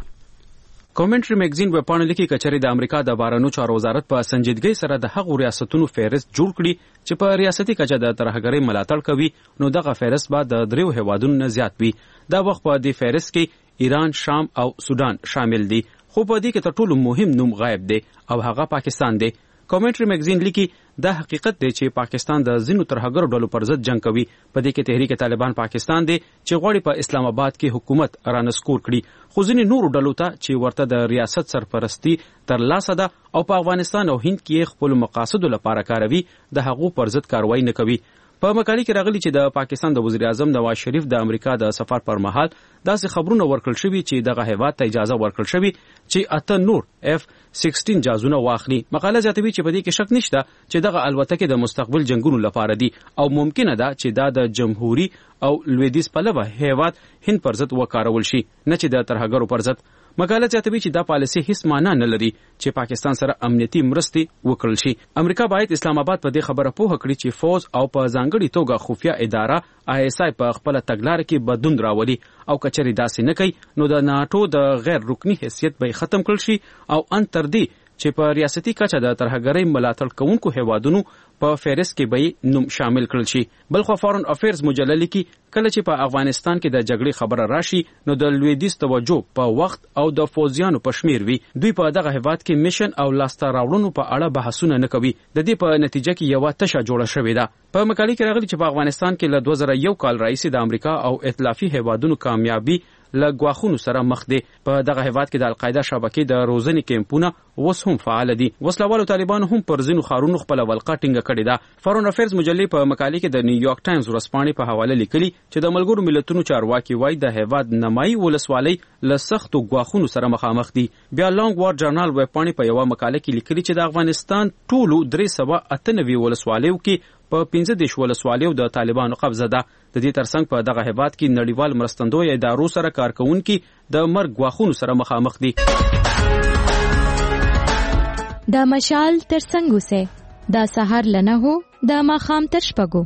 کومنټري میگزین وپاڼه لیکي کچري د امریکا د بهرنیو چارو وزارت په سنجیدګۍ سره د هغو ریاستونو فهرست جوړ کړي چې په ریاستي کچه د ترهګرۍ ملاتړ کوي نو دغه فهرست به د دریو هیوادونو نه زیات وي. دا وخت په دې فهرست کې ایران، شام او سودان شامل دي خو په دې کې تر ټولو مهم نوم غایب دی او هغه پاکستان دی. کومنټري میگزین لیکي دا حقیقت دی چې پاکستان د ځینو ترهګرو ډلو پر ضد جنگ کوي. په دې کې تحریک طالبان پاکستان دی چې غواړي په اسلام آباد کې حکومت رانسکور کړي خو ځینې نورو ډلو ته چې ورته د ریاست سرپرستی تر لاسه ده او په افغانستان او هند کې خپل مقاصدو لپاره کاروي د هغو پر ضد کاروایی نه کوي. په مقالې کې راغلي چې د پاکستان د وزیر اعظم نواز شریف د امریکا د سفر پر مهال داسې خبرونه ورکړل شوي چې دغه هیواد ته اجازه ورکړل شوي چې اته نور اف سیکسټین جازونه واخلي. مقاله زیاتوي چې په دې کې شک نشته چې دغه الوتکې د مستقبل جنگونو لپاره دي او ممکنه ده چې دا د جمهوریت او لویدیځ پلوه هیواد هند پر ضد وکارول شي نه چې د ترهګرو پر ضد. مقاله زیاتوي چې دا پالیسي هیڅ معنا نه لري چې پاکستان سره امنیتي مرستې وکړل شي. امریکا باید اسلام آباد په دې خبره پوهه کړي چې فوز او په ځانګړي توګه خفیه اداره آی اس آی په خپل تګلارې کې بدلون راولي او کچري داسې نه کوي نو د ناتو د غیر رکني حیثیت به ختم کړل شي او ان تر دې چې په ریاستي کچه د ترهګرۍ ملاتړ کوونکو هیوادونو په فهرست کې به نوم شامل کړل شي. بلخو فارن افیرز مجله لیکي کله چې په افغانستان کې د جګړې خبره راشي نو د لویدیځ توجه په وخت او د فوزیانو په شمیر وي. دوی په دغه هیواد کې میشن او لاسته راوړنو په اړه بحثونه نه کوي. د دې په نتیجه کې یو تشه جوړه شوې ده. په مقالې کې راغلي چې په افغانستان کې له دوه زره یو کال راهیسې د امریکا او ائتلافي هیوادونو کامیابی له ګواښونو سره مخ دي. په دغه هیواد کې د القاعده شبکې د روزنې کیمپونه اوس هم فعال دي. وسلوالو طالبانو هم پر ځینو ښارونو خپله ولقه ټینګه کړې ده. فارن افیرز مجلې په مقالې کې د نیویارک ټایمز ورځپاڼې په حواله لیکلي چې د ملګرو ملتونو چارواکي وایي د هیواد نمایي ولسوالۍ له سختو ګواښونو سره مخامخ دي. بیا لانګ وار جرنال ویبپاڼې په یوه مقاله کې لیکلي چې د افغانستان ټولو درې سوه اته نوي ولسوالیو کې په پنځه دېرش ولسوالیو د طالبانو قبضه ده. د دې ترڅنګ په دغه هیواد کې نړیوال مرستندوی ادارو سره کارکوونکي د مرګ ګواښونو سره مخامخ دي. دا مشال ترڅنګ اوسه دا سحر لنه هو دا ماخام تر شپږو.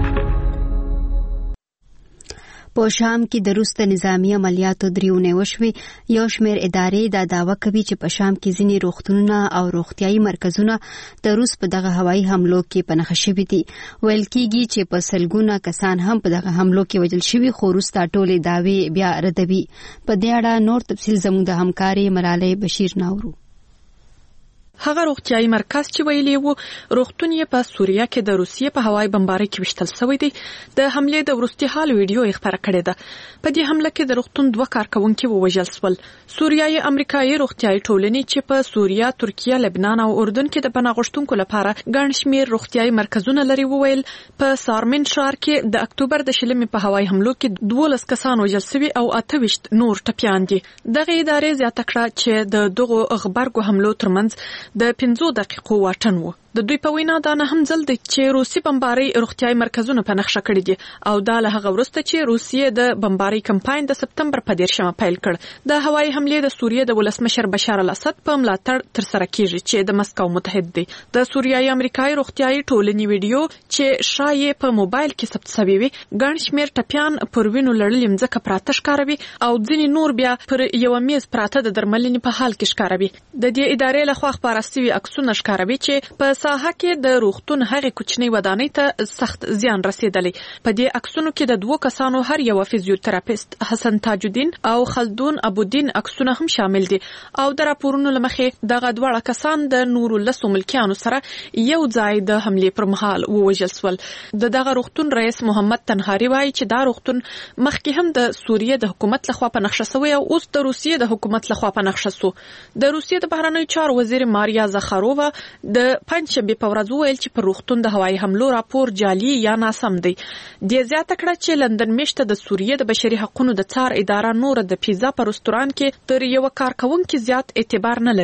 په شام کې د روس د نظامی عملیاتو دریونې وشوې. یو شمېر ادارې دا دعوه کوي چې په شام کې ځینې روغتونونه او روغتیايي مرکزونه د روس په دغه هوایي حملو کې په نښه شوي دي. ویل کېږي چې په سلګونه کسان هم په دغه حملو کې وژل شوي خو روس دا ټولې دعوې بیا ردوي. په دې اړه نور تفصیل زموږ د همکارې ملالۍ بشیر ناورو. هغه روغتیايي مرکز چې ویلي وو روغتون یې په سوریه کې د روسیې په هوایي بمبارۍ کې وشتل شوی دی. د حملې د وروستي حال ویډیو یې خپره کړې ده. په دې حمله کې د روغتون دوه کارکونکي ووژل شول. سوریایي امریکایي روغتیايي ټولنې چې په سوریه، ترکیه، لبنان او اردن کې د پناه غوښتونکو لپاره ګڼ شمېر روغتیايي مرکزونه لري وویل په سارمن ښار کې د اکتوبر د شلمې په هوایي حملو کې دولس کسان وژل شوي او اته ویشت نور ټپیان دي. دغه ادارې زیاته کړه چې د دغو غبرګو حملو ترمنځ د پنځو دقیقو واټن وو. د دوی په وینا دا نه هم ځل دی چې روسي بمبارۍ روغتیايي مرکزونه په نښه کړي دي او دا له هغه وروسته چې روسیې د بمبارۍ کمپاین د سپتمبر په دېرشمه پیل کړ. د هوایي حملې د سوریې د ولسمشر بشار الاسد په ملاتړ ترسره کیږي چې د مسکو متحد دی. د سوریایي امریکایي روغتیايي ټولنې ویډیو چې شایع په موبایل کې ثبت شوی وي ګڼ شمېر ټپیان پر وینو لړلي مځکه پراته ښکاروي او ځینې نور بیا پر یوه میز پراته د درملنې په حال کې ښکاروي. د دې ادارې لخوا خپاره شوي عکسونه ښکاروي چې په ساحه کې د روغتون هغه کوچنی ودانۍ ته سخت زیان رسیدلی. په دې عکسونو کې د دوه کسانو هر یو فزیوتراپیست حسن تاج الدین او خلدون ابودین عکسونه هم شامل دي او د راپورونو لمخې دغه دواړه کسان د نورو لسو ملکیانو سره یو ځای د حملې پر مهال ووژل شول. د دغه روغتون رئیس محمد تنهاری وایي چې دا روغتون مخکې هم د سوریې د حکومت لخوا په نښه شوی او اوس د روسیې د حکومت لخوا په نښه شو. د روسیې د بهرنیو چارو وزیر ماریا زخارووا د پنځشنبې په ورځ وویل چې پر روغتون د هوایي حملو راپور جعلي یا ناسم دی. دې زیاته کړه چې لندن میشته د سوریې د بشري حقوقو د څار اداره نور د پیزا په رستوران کې تر یو کارکونکو زیات اعتبار نه لري.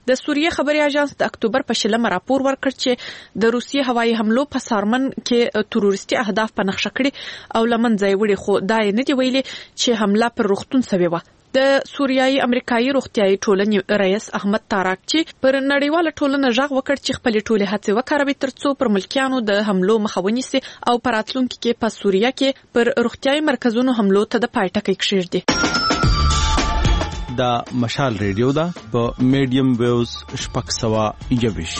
د سوریه خبري اژانس د اکتوبر په شلمه راپور ورکړ چې د روسیې هوایي حملو په سارمن کې تروریستي اهداف په نقشه کړي او لمن ځای وړي، خو دا نه دی ویلي چې حمله پر روغتون سوي و. د سوریایي امریکایي روغتیايي ټولنې رئیس احمد تاراکچي پر نړیواله ټولنه ژغ وکړ چې خپل ټولې هڅې وکړي ترڅو پر ملکیانو د حملو مخه ونیسي او پر راتلونکي کې په سوریه کې پر روغتیايي مرکزونو حملو ته د پای ټکی کښېږدي. دا مشال ریډیو دا په میډیم ویوز شپږ سوه یوویش.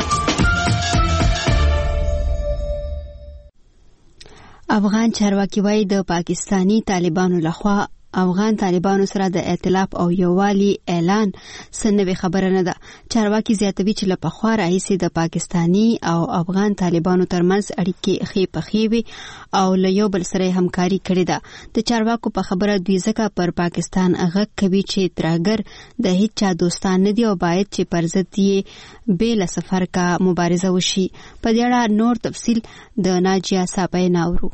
افغان چارواکي وايي د پاکستانی طالبانو لخوا افغان طالبانو سره د ائتلاف او یووالي اعلان سنوي خبره نه ده. چارواکي زیاتوي چې له پخوا راهیسې د پاکستانی او افغان طالبانو ترمنځ اړیکې ښې پخې وي او له یو بل سره همکاري کړې ده. د چارواکو په خبره دوی ځکه پر پاکستان غږ کوي چې ترهګر د هیڅ چا دوستان نه دي او باید چې پر ضد یې بې له سفر کا مبارزه وشي. په دې اړه نور تفصیل د ناجیه صاحب ناورو.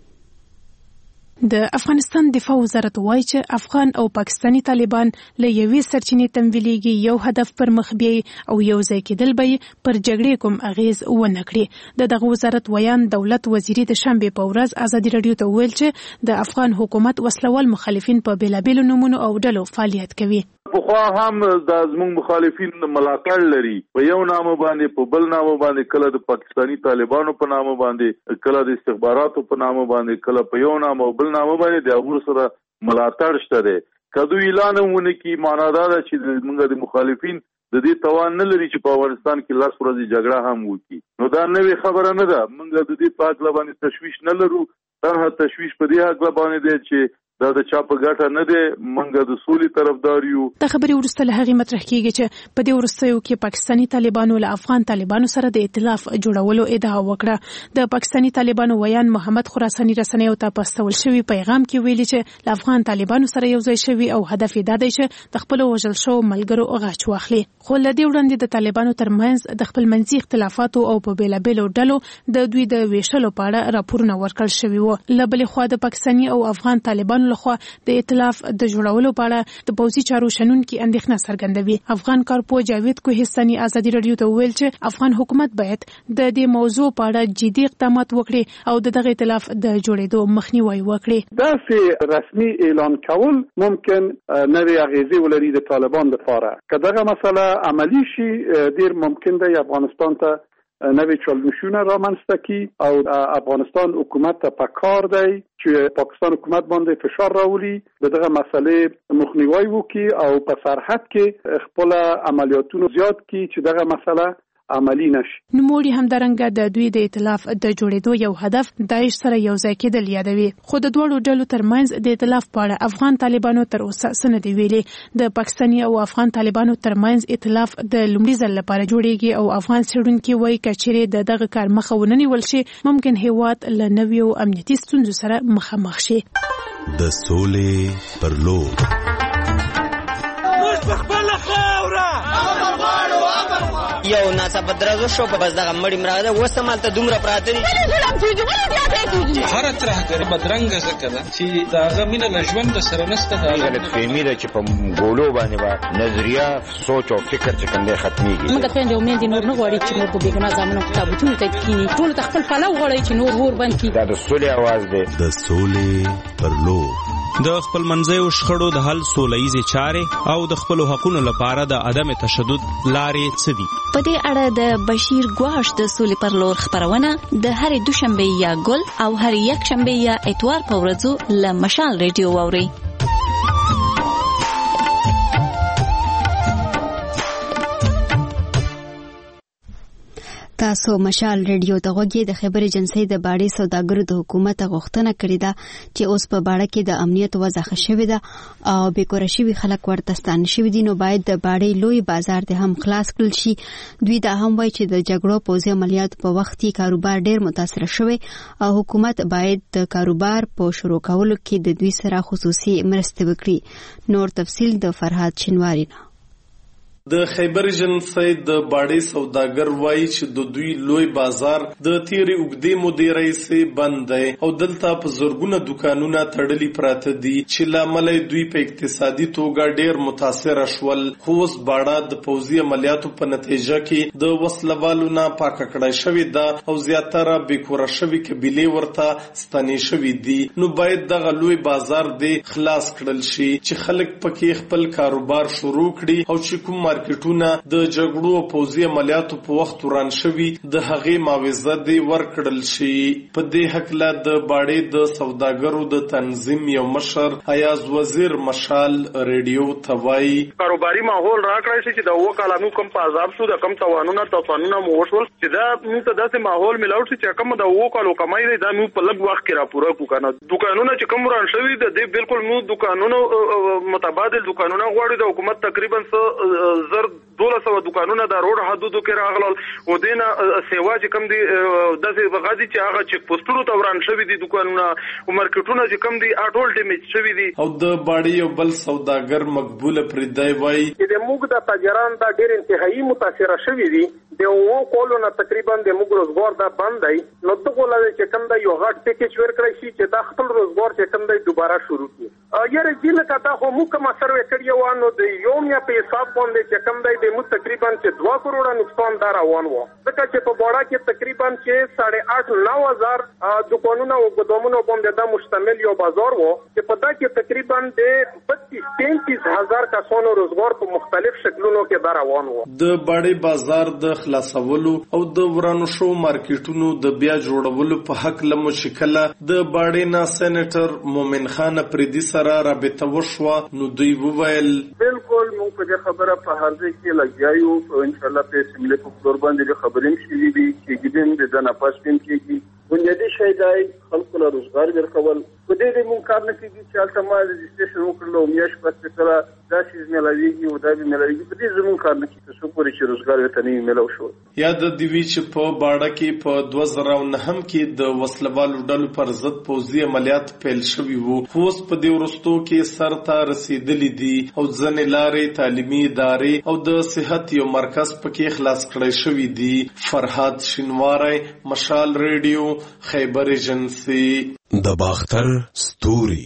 د افغانستان دفاع وزارت وایي چې افغان او پاکستانی طالبان له یوې سرچینې تمویلېږي، یو هدف پر مخ بیاي او یو ځای کېدل به پر جګړې کوم اغیز ونه کړي. د دغه وزارت ویان دولت وزیري د شنبې په ورځ ازادي راډیو ته ویل چې د افغان حکومت وسلوال مخالفین په بیلابیلو نومونو او ډلو فعالیت کوي. پخوا هم د زموږ مخالفین ملاتړ لري، په یو نامه باندې په بل نامه باندې، کله د پاکستانی طالبانو په نامه باندې، کله د استخباراتو په نامه باندې، کله په یو نامه او بل نامه باندې د هغو سره ملاتړ شته دی. که دوی اعلان ونه کړي معنا دا ده چې موږ د مخالفین د دې توان نه لري چې په افغانستان کې لس ورځې جګړه هم وکړي. نو دا نوې خبره نه ده. موږ د دې په هکله باندې تشویش نه لرو. تنها تشویش په دې هکله باندې دی چې دا د چا په ګټه نه دی. موږ د سولې طرفدار یو. د خبرې وروسته له هغې مطرح کېږي چې په دې وروستیو کې پاکستانی طالبانو له افغان طالبانو سره د ائتلاف جوړولو ادعا وکړه. د پاکستانی طالبانو ویان محمد خراساني رسنیو ته په استول شوي پیغام کې ویلي چې له افغان طالبانو سره یو ځای شوي او هدف یې دا دی چې د خپلو وژل شوو ملګرو غاچ واخلي. خو له دې وړاندې د طالبانو ترمنځ د خپل منځي اختلافاتو او په بیلابیلو ډلو د دوی د ویشلو په اړه راپورونه ورکړل شوي وو. له بلې خوا د پاکستاني او افغان طالبانو لخوا د ائتلاف د جوړولو په اړه د پوځي چارو شنونکي اندېښنه څرګندوي. افغان کارپو جاوید کوهستاني ازادي راډیو ته ویل چې افغان حکومت باید د دې موضوع په اړه جدي اقدامات وکړي او د دغه ائتلاف د جوړېدو مخنیوي وکړي. داسې رسمي اعلان کول ممکن نوې اغیزې ولري د طالبان لپاره. که دغه مسله عملی شي ډیر ممکن دی افغانستان ته نوې چالشونه رامنځته کړي او افغانستان حکومت ته پکار دی چې پاکستان حکومت باندې فشار راولي، دغه مسلې مخنیوي وکړي او په سرحد کې خپل عملیاتونه زیات کړي چې دغه مسله عملی نشي. نوموړي همدارنګه د دوی د ائتلاف د جوړېدو یو هدف داعش سره یو ځای کېدل یادوي. خو د دواړو ډلو ترمنځ د ائتلاف په اړه افغان طالبانو تر اوسه څه نه دي ویلي. د پاکستاني او افغان طالبانو ترمنځ ائتلاف د لومړي ځل لپاره جوړېږي او افغان څېړونکي وایي که چیرې د دغه کار مخه ونه نیول شي ممکن هېواد له نویو امنیتي ستونزو سره مخامخ شي. د سولې پر لور موږ په خپله خاوره یو ناڅاپه درزو شو په بس دغه مړی مراغه اوس هم هلته دومره پراته دي. ولې ظلم کېږي؟ ولې زیاتی کېږي؟ هره ترهګري بدرنګه ځکه ده چې د هغه مینه له ژونده سره نشته. د هغه غلطفهمي ده چې په ګولو باندې به نظریه سوچ او فکر چې کوم دی ختمېږي. موږ د خویندې او میندې نور نه غواړي چې نور په بېګناه زامنو په تابوتونو ته کښېني. ټولو ته خپل پلو غواړي چې نور اور بند کړي. دا د سولې اواز دی. د سولې پر لور د خپل منځیو شخړو د حل سولهییزې چارې او د خپلو حقونو لپاره د عدم تشدد لارې څه دي؟ په دې اړه د بشیر ګواش د سولې پر لور خبرونه د هرې دوشنبه یا ګل او هر یک شنبه یا اتوار په ورځو له مشال ریډیو واورئ. تاسو مشال ریډیو ته غوږی. د خبر ایجنسی د باړې سوداګرو د حکومت غوښتنه کړې ده چې اوس په باړه کې د امنیت وضع ښه شوې ده او بیکاره شوي خلک ورته ستانه شوي دي، نو باید د باړې لوی بازار د هم خلاص کړل شي. دوی دا هم وایي چې د جګړو پوځي عملیاتو په وخت کې کاروبار ډیر متاثر شوی او حکومت باید د کاروبار په شروع کولو کې د دوی سره خصوصي مرسته وکړي. نور تفصیل د فرهاد شینواری نه. د خیبر ایجنسی د باډي سوداګر وایي چې د دوی لوی بازار د تیرې اوږدې مودې راهیسې بند دی او دلته په زرګونه دکانونه تړلي پراته دي چې له امله دوی په اقتصادي توګه ډېر متاثره شول. خو اوس باډه د پوځي عملیاتو په نتیجه کې د وسلوالو نه پاکه کړای شوې ده او زیاتره بېکوره شوي قبیلې ورته ستنې شوي دي. نو باید دغه لوی بازار دې خلاص کړل شي چې خلک پکې خپل کاروبار شروع کړي او چې کوم مارکیټونه د جګړو او پوځي عملیاتو په وخت وران شوي د هغې معاوضه دې ورکړل شي. په دې هکله د باډې د سوداګرو د تنظیم یو مشر ایاز وزیر مشال ریډیو ته وایي کاروباري ماحول راکړی شي چې د اوه کاله موږ کوم په عذاب شو د کوم توانونه طوفانونه مو وشول چې دا موږ ته داسې ماحول میلاو شي چې کوم د اوه کالو کمای دی دا موږ په لږ وخت کې را پوره کړو. کنه دکانونه چې کوم وران شوي د دې بالکل موږ دکانونه متبادل دکانونه غواړي د حکومت تقریبا زر دولس سوه دکانونه د روډ حدودو کې راغلل او دینه سیوا چې کوم دي داسې غازي چې هغه چک پوسټونو ته وران شوي دي دکانونه او مارکیټونه چې کوم دي اټول ډیمیج شوي دي. او د باډي یو بل سوداګر مقبوله پردای وایي چې د موږ د تاجران دا ډېر انتهایی متاثره شوي دي د اوو کولو نه تقریبا د موږ روزګار دا بند دی. نو دغه لږ چې کوم دا یو غټ پیکیج ورکړی شي چې دا خپل روزګار چې کوم دی دوباره شروع کړي. یاره چې لکه دا خو موږ کوم سروې کړی و نو د یو میا په حساب باندې چې کوم دی د موږ تقریبا چې دوه کروڑه نقصان دا روان و ځکه چې په باډه کې تقریبا چې ساڑھے آٹھ نو هزار دکانونه او ګدامونه باندې دا مشتمل یو بازار و چې په دا کې تقریبا د بتیس تینتیس هزار کسانو روزګار په مختلف شکلونو کې دا روان و. د باډي بازار د خلاصولو او د ورانو شو مارکیټونو د بیا جوړولو په حق لمو شکله د باډي نه سېنیټر مومن خان پردي سره رابطه وشوه. نو دوی وویل بالکل موږ په دې خبره په هر ځای کې لګیایو او ان شاء الله په سیمله په تور باندې خبرې شي دي چې ګدین د نه پاسپین کېږي بنیادی شی دی خلکو له روزګار ورکول. په دې د مونږ کار نه کېږي چې هلته ما رجسټریشن وکړلو میاشت پسې سره دا څیز میلاویږي او دا به میلاویږي. په دې زمونږ کار نه کېږي تر څو پورې چې روزګار ورته نه وي میلاو شوی. یاد دې وي چې په باډه کې په دوه زره او نهم کې د وسلوالو ډلو پر ضد پوځي عملیات پیل شوي وو خو اوس په دې وروستو کې سر ته رسېدلي دي او ځینې لارې تعلیمي ادارې او د صحت یو مرکز پکې خلاص کړی شوي دي. فرهاد شینواری مشال ریډیو خیبر ایجنسی. د باختر ستوري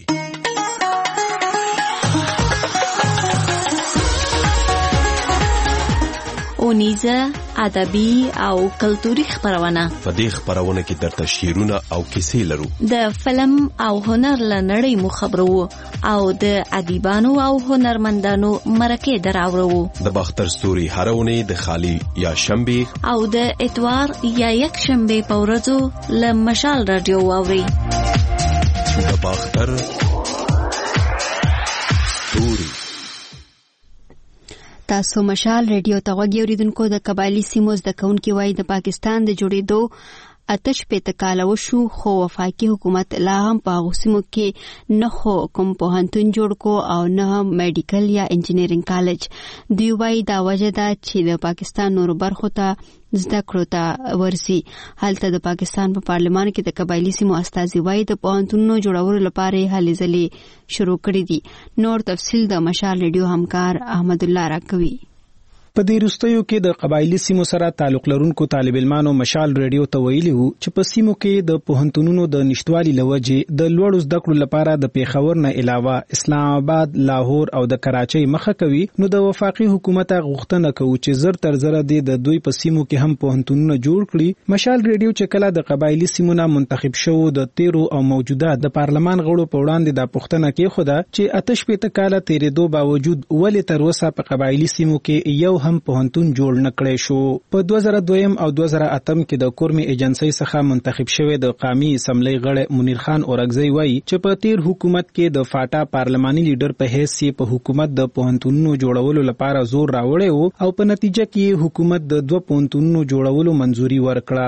اونیزه ادبي او کلتوري خبرونه. په دې خبرونه کې درته شعرونه او کیسې لرو. د فلم او هنر لنړۍ مو خبرو او د ادیبانو او هنرمندانو مرکه دراورو. د باختر ستوري هرونه د خالی یا شنبه او د اتوار یا یک شنبه په ورځو ل مشال رادیو واوري. د باختر ستوري. تاسو مشال ریډیو ته غوږی اوریدونکو د قبایلی سیمو زده کوونکي وایي د پاکستان د جوړېدو اتش پېته کاله وشو خو وفاقي حکومت لا هم په هغو سیمو کې نه خو کوم پوهنتون جوړ کو او نه هم میډیکل یا انجینرینګ کالج. دوی وایي دا وجه ده چې د پاکستان نورو برخو ته زده کړو ته ورسي. هلته د پاکستان په پارلمان کې د قبایلی سیمو استازي وایي د پوهنتونونو جوړولو لپاره هلې ځلې شروع کړي دي. نور تفصیل د مشال ریډیو همکار احمد الله راکوي. په دې وروستیو کې د قبایلی سیمو سره تعلق لرونکو طالب علمانو مشال ریډیو ته ویلي وو چې په سیمو کې د پوهنتونونو د نشټوالي لوجې د لوړو زده کړو لپاره د پیښور نه علاوه اسلام آباد، لاهور او د کراچۍ مخه کوي. نو د وفاقي حکومت غوښتنه کوي چې زر تر زر د دوی په سیمو کې هم پوهنتونونه جوړ کړي. مشال ریډیو چې کله د قبایلی سیمو نه منتخب شو د تیرو او موجوده د پارلمان غړو په وړاندې د پښتنه کې خوده چې اتش پېته کاله تیرېدو باوجود ولې تر اوسه په قبایلی سیمو کې یو هم پوهنتون جوړ نکړی شو. په دوه زره دویم او دوه زره اتم کې د کورمي ایجنسی څخه منتخب شوی د قومي اسمبلی غړی منیر خان اورګزی وایي چې په تیر حکومت کې د فاټا پارلماني لیډر په حیث په حکومت د پوهنتونونو جوړولو لپاره زور راوړی او په نتیجه کې حکومت د دوه پوهنتونونو جوړولو منځوري ورکړه.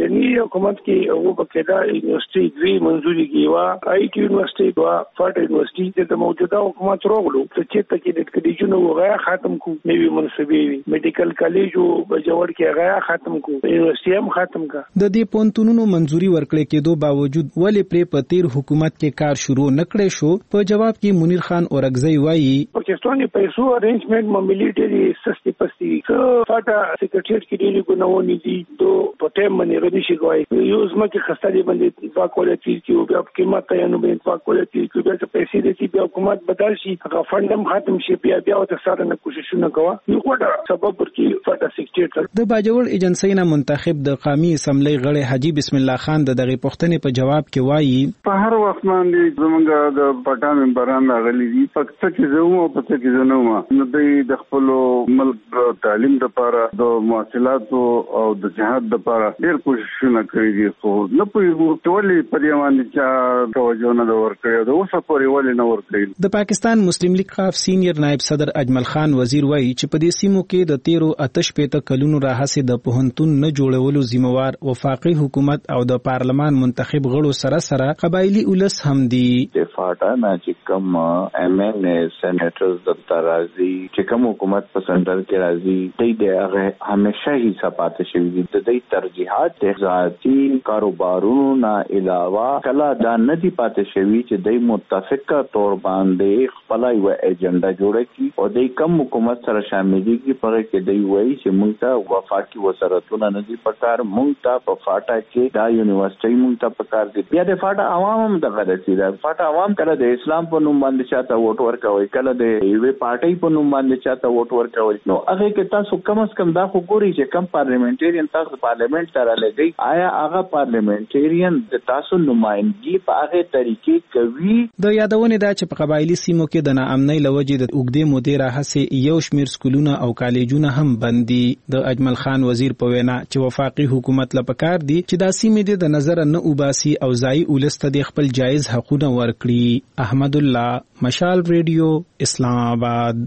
اوسنی حکومت کې هغه بقاعده یونیورسيټي دوی منځوري کیوا آی ټي یونیورسيټي وا فاټ یونیورسيټي د موجوده حکومت روغلو چې ته کې د کډیجونو وغه ختم کو نوی منصبي میډیکل کالج او بجوړ کې هغه ختم کو یونیورسيټي هم ختم کا د دې پونتونونو منځوري ورکړې کېدو باوجود ولې پرې په تیر حکومت کې کار شروع نکړې شو. په جواب کې منیر خان اورګزی وایي پاکستاني پیسو ارینجمنٹ مليټري سستي پستی فاټا سیکریټریټ کې ډیلی ګناونی دي دو پټه منی ردی شي کوي یوز مکه خستالي باندې اتفاق ولې چې بیا قیمت یې نو به اتفاق ولې چې بیا څه پیسې دي چې حکومت بدل شي هغه فندم ختم شي بیا بیا ته سره نه کوششونه کوي یو کوټه سبب ورکی فاټا سیکریټریټ د باجوړ ایجنسی نه منتخب د قومي اسمبلی غړي حاجی بسم الله خان د دغه پښتنې په جواب کې وایي په هر وخت باندې زمونږ د پټا ممبران راغلي دي پکته چې زمو په څه کې زنو نو د خپل ملک تعلیم لپاره د مواصلات او د جهاد لپاره ډېر کوششونه کړی دي خو نه پوهیږو ټولې په دې باندې چې توجه نه ورکړي د اوسه پورې ولې نه ورکړي. د پاکستان مسلم لیگ قاف سینیئر نائب صدر اجمل خان وزیر وایي چې په دې سیمو کې د تیرو اتش پېته کلونو راهسې د پوهنتون نه جوړولو ذمہوار وفاقي حکومت او د پارلمان منتخب غړو سره سره قبایلی اولس هم دي. د فاټا نه چې کوم ایم ان ای سېنیټرز د ترازی چې کوم حکومت په سنټر کې راځي دوی د هغه همیشه حصہ پاتې شوی دي د دوی ترجیحات د ذاتي کاروبارونو نه علاوه کله دا نه دي پاتې شوی چې دوی متفقه تور باندې خپل یو ایجنډا جوړه کړي او دوی کوم حکومت سره شامل دي په کې دوی وایي چې موږ ته وفاقي وزارتونه نه دي پکار موږ ته په فاټا کې دا یونیورسيټي موږ ته پکار دي بیا د فاټا عوام هم دغه رسیدا فاټا عوام کله د اسلام په نوم باندې چاته ووټ ورکوي کله د یوې پارټي په نوم باندې چاته ووټ ورکوي نو هغه کې تاسو کم از کم دا خو ګوري چې کم پارلیمنټریان تاسو پارلیمنت سره لګي آیا هغه پارلیمنټریان د تاسو نمائندګي په هغه طریقې کوي. د یادونه دا چې په قبایلی سیمو کې د ناامنۍ لوجې د اوګدې مودې راهسې یو شمیر سکولونه او کالجونه هم بندي. د اجمل خان وزیر په وینا چې وفاقي حکومت لپاره دي چې دا سیمې د نظر نه وباسي او ځای ولست د خپل جایز حقوقونه ورکړي. احمد الله مشال ریډیو اسلام آباد.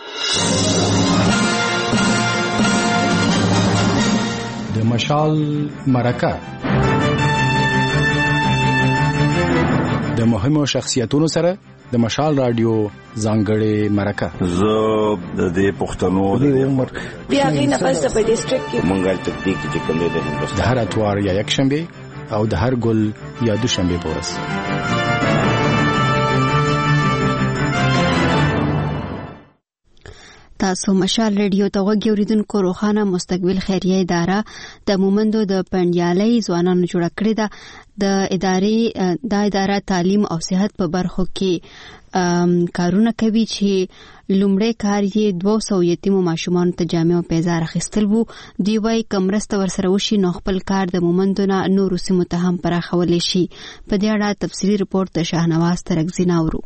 د مشال مرکه د مهمو شخصیتونو سره د مشال رادیو ځانګړې مرکه زه د دې پښتنو د عمر بیا غي نه پس په ډیسټریکټ کې مونږه تطبیق چې کوم دی د هندوستان د هر اتوار یا یک شنبه او د هر ګل یا دوشنبه په ورځ. تاسو مشال ریډیو ته غوږی اوریدونکو روخانه مستقبل خیریه اداره د مومندو د پندیالي ځوانانو جوړ کړی ده. د ادارې د اداره تعلیم او صحت په برخو کې کارونه کوي چې لومړی کار یې دوه سوه یتیمو ماشومانو ته جامې او پیزار اخیستل وو. دوی وايي که مرسته ورسره وشي نو خپل کار د مومندو نه نورو سیمو ته هم پراخولی شي. په دې اړه تفصیلي رپورټ د شاهنواز ترکزي ناورو.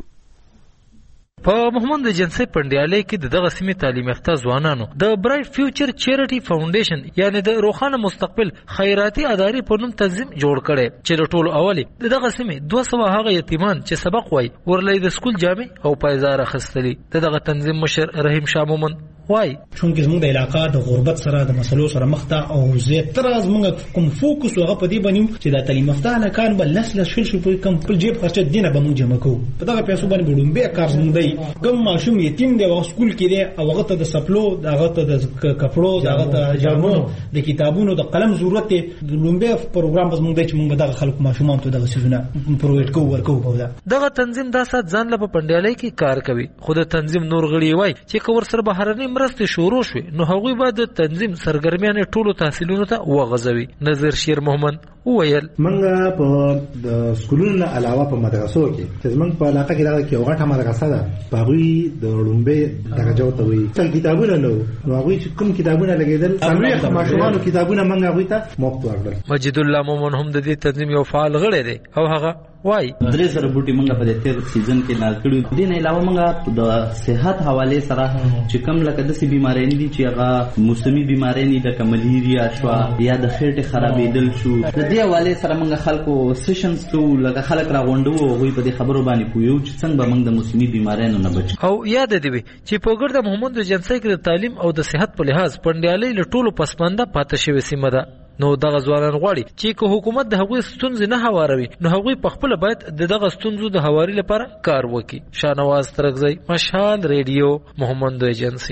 په محمد جنسي پندیالي کې دغه سیمې تعلیم یافته ځوانانو د برایټ فیوچر چیریټي فاونډیشن یعنی د روخانه مستقبل خیراتي ادارې په نوم تنظیم جوړ کړي چې د ټولو اولي دغه سیمې دوه سوه هغه یتیمان چې سبق وای ورلې د سکول جامې او پایزار اخیستلي. دغه تنظیم مشر رحیم شاه مومن وای چونکه زموږ د علاقې د غربت سره د مسلو سره مخ ته او زیاتره زموږ کوم فوکس هغه په دې باندې چې د تعلیم یافته نه کار بل لس لس شل شل په کوم په جیب خرچه دینه به موږ جمع کوو په دغه پیسو باندې وډم به کار زموږ دی کوم ماشوم یتیم دی او سکول کې دی او هغه ته د سپلو هغه ته د کپړو هغه ته جامو د کتابونو د قلم ضرورت دی د لومبه پروګرام زموږ دی چې موږ دغه خلکو ماشومان ته دغه سيزونه پرووایډ کوو ورکوو په دغه تنظیم دا سات ځان له پندیالي کې کار کوي. خو د تنظیم نور غړي وای چې کور سره بهرني مرسته شروع شوه نو هغوی به د تنظیم سرګرمیان ټولو تحصیلونو ته وغځوي. نظر شیر محمد وویل منګه په د سکولونو علاوه په مدرسو کې چې موږ په علاقه کې دغه کې وغټه مدرسه ده په هغوی د لومبه درجه ته وي چې کتابونه نو هغوی چې کوم کتابونه لګیدل څلوېښت ماشومانو کتابونه موږ هغوی ته مفت ورکړل. مجید الله مومن هم د دې تنظیم یو فعال غړی دی او هغه وای درې سره بوټي موږ په دې تیر سیزن کې ناز کړو. دین علاوه موږ د صحت حواله سره چې کوم لکه د سي بيمارۍ دي چې هغه موسمي بيمارۍ دي د ملیریا شو یا د خېټه خرابېدل شو د دې حواله سره موږ خلکو سیشنز کو لکه خلک را غونډو او په دې خبرو باندې پویو چې څنګه به موږ د موسمي بيمارۍ نه بچ. او یاد دی چې په ګرد محمد جنسي کې د تعلیم او د صحت په لحاظ پندیالي له ټولو پسمانده پاتې شوی سیمه ده. نو دغه ځوانان غواړي چې که حکومت د هغوی ستونزې نه هواروي نو هغوی په خپل باید د دغه ستونزو د هواري لپاره کار وکړي. شاهنواز ترکزی، مشال ریډیو، محمد ایجنسی.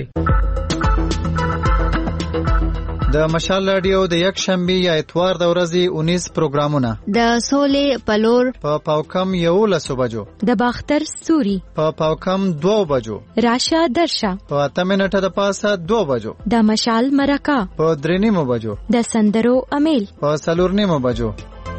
د مشال رادیو د یک شنبه یا اتوار د ورځې اونیس پروګرامونه د سولې پلور په پاوکم یولسو بجو، د باختر سوري په پاوکم دوه بجو، راشه درشه په اته منټه د پاسه دوه بجو، د مشال مرکه په درې نیمو بجو، د سندرو امیل په څلور نیمو بجو.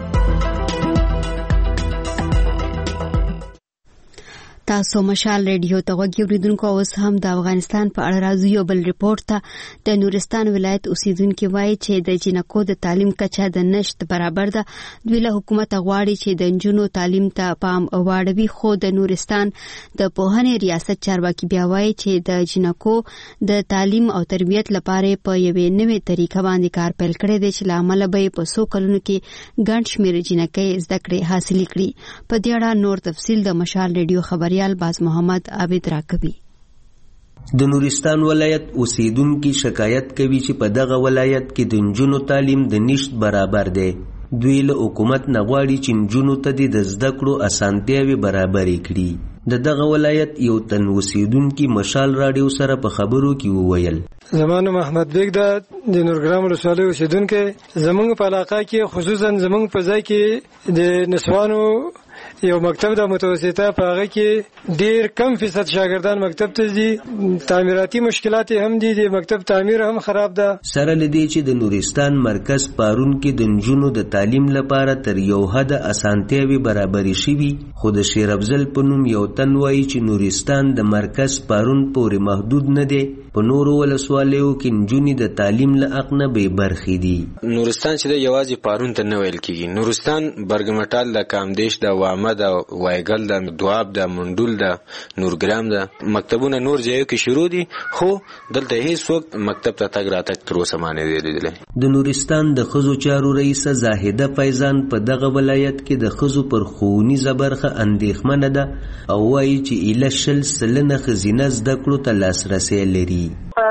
تاسو مشال ریډیو ته غوږی اوریدونکو. اوس هم د افغانستان په اړه راځو یو بل ریپورت ته. د نورستان ولایت اوسیدونکو وایي چې د جنکو د تعلیم کچه د نشت برابر ده. دوی له حکومت غواړي چې د نجونو تعلیم ته پام واړوي، خو د نورستان د پوهنې ریاست چارواکي بیا وایي چې د جنکو د تعلیم او تربیت لپاره په یوې نوې طریقه باندې کار پیل کړی دی چې له امله به په څو کلونو کې ګڼ شمېر جنکۍ زده کړې حاصلې کړي. په دې اړه نور تفصیل د مشال ریډیو خبري باز محمد عابد راکبي. د نورستان ولایت اوسیدونکو شکایت کوي چې په دغه ولایت کې د نجونو تعلیم د نشت برابر دی. دوی له حکومت نه غواړي چې نجونو ته د زده کړو اسانتیاوې برابرې کړي. د دغه ولایت یو تن اوسیدونکو مشال رادیو سره په خبرو کې وویل: زمانو محمد بیگ دا د نورګرام ولسوالۍ اوسیدونکو. زمونږ په علاقه کې خصوصا زمونږ په ځای کې د نسوانو یو مکتب د متوسطه په هغه کې ډیر کم فیصد شاګردان مکتب ته ځي. تعمیراتي مشکلات هم دي، د مکتب تعمیر هم خراب ده. سره لدی چې د نورستان مرکز پارون کې د نجونو د تعلیم لپاره تر یو حد اسانتیاوي برابرې شوي، خو د شیر افضل په نوم یو تن وایي چې نورستان د مرکز پارون پورې محدود نه دی. په نورو ولسوالیو کې نجونې د تعلیم له حق نه بې برخې دي. نورستان چې د یوازې پارون ته نه ویل کېږي، نورستان برګمټال د کامدیش د وامه د وایګل د دواب د منډول د نورګرام د مکتبونه نور ځایو کې شروع دي، خو دلته هیڅ وخت مکتب ته تګ راتګ تر اوسه مانه دی لیدلی. د نورستان د ښځو چارو رئیسه زاهده فیضان په دغه ولایت کې د ښځو پر ښوونیزه برخه اندېښمنه ده او وایي چې ایله شل سلنه ښځینه زده کړو ته لاسرسی لري.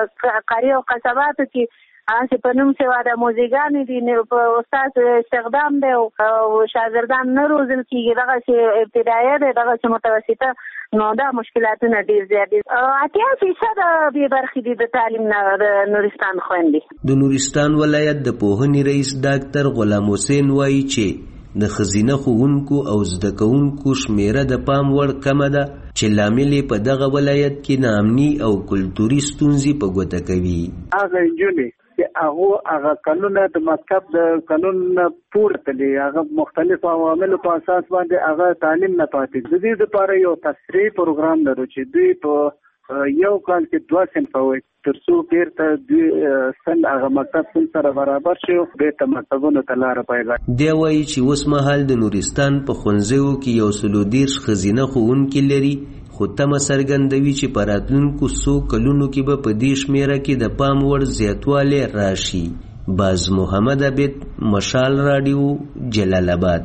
قاری او قصباتو کې چې په نوم سوا د موزیګانې دي، په استاد استخدام دی او شاګردان نه روزل کېږي. دغه چې ابتدایه دی، دغه چې متوسطه، نو دا مشکلاتونه ډېر زیات دي. اتیا فیصد بې برخې دي د تعلیم نه د نورستان خویندې. د نورستان ولایت د پوهنې رئیس ډاکټر غلام حسین وایي چې د ښځینه ښوونکو او زده کوونکو شمیره د پام وړ کمه ده چې لامل په دغه ولایت کې ناامني او کلتوري ستونزې په ګوته کوي. هغه نجونې چې هغه هغه قانون د مکتب د قانون پورته دي، هغه مختلف عواملو په اساس باندې هغه تعلیم نه پاتې. د دې لپاره یو تسریع پروګرام لرو چې دوی په یو کال کې دوه صنفه وي ترڅو بیرته دوی سن هغه مکتب سن سره برابر شي، بیرته مکتبونو ته لاره پیدا کړي. دی وایي چې اوس مهال د نورستان په ښوونځیو کې یو سلو دېرش ښځینه ښوونکي لري، خو تمه څرګندوي چې په راتلونکو څو کلونو کې به په دې شمېره کې د پام وړ زیاتوالی راشي. باز محمد عبید، مشال راډیو، جلال آباد.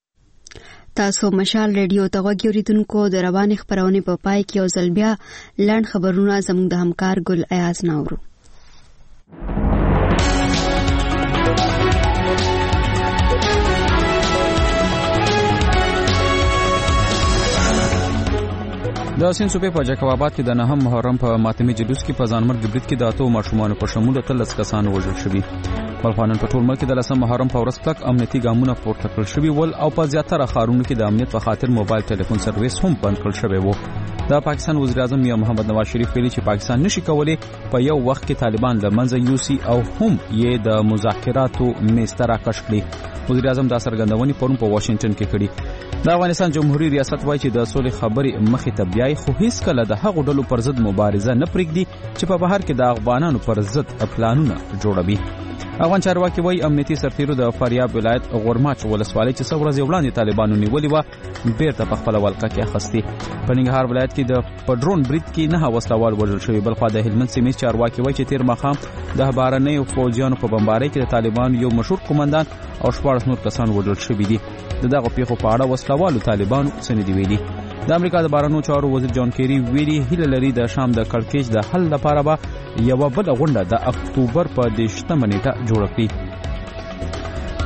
تاسو مشال ریډیو ته غوږی اوریدونکو. د روانې خبرونې په پای کې یو ځل بیا لنډ خبرونه زموږ د همکار ګل ایاز ناورو. د سین صوبې په جاکواباد کې د نهم محرم په ماتمي جلوس کې په ځانمرګ برید کې د اتو ماشومانو په شمول اتلس کسان وژل شوي. بلخوانان په ټول ملک کې د لسم محرم په ورځ کلک امنیتي ګامونه پورته کړل شوي ول او په زیاتره ښارونو کې د امنیت په خاطر موبایل ټلیفون سرویس هم بند کړل شوی و. د پاکستان وزیر اعظم میاں محمد نواز شریف ویلي چې پاکستان نشي کولای په یو وخت کې طالبان له منځه یوسي او هم یې د مذاکراتو میز ته راکش کړي. وزیر اعظم دا څرګندونې پرون په واشنگټن کې کړې. د افغانستان جمهوریت ریاست وایي چې د سولې خبرې مخې ته بیاي، خو هیڅ کله د هغو ډلو پر ضد مبارزه نه پرېږدي چې په بهر کې د افغانانو پر ضد پلانونه جوړوي. افغان چارواکي وایي امنیتي سرتیرو د فاریاب ولایت غورماچ ولسوالۍ چې څو ورځې وړاندې طالبانو نیولې وه بیرته په خپله ولکه کې اخیستې. په ننګرهار ولایت کې د پډرون برید کې نهه وسلوال وژل شوي. بلخوا د هلمند سیمې چارواکي وایي چې تېر ماښام د بهرنیو فوجیانو په بمبارۍ کې د طالبانو یو مشهور قومندان او شپاړس نور کسان وژل شوي دي. د دغو پیښو په اړه وسلوالو طالبانو څه نه دي ویلي. د امریکا د بهرنیو چارو وزیر جان کیری ویلي هیله لري د شام د کړکېچ د حل لپاره به یوه بله غونډه د اکتوبر په دېرشمه نیټه جوړه کړي.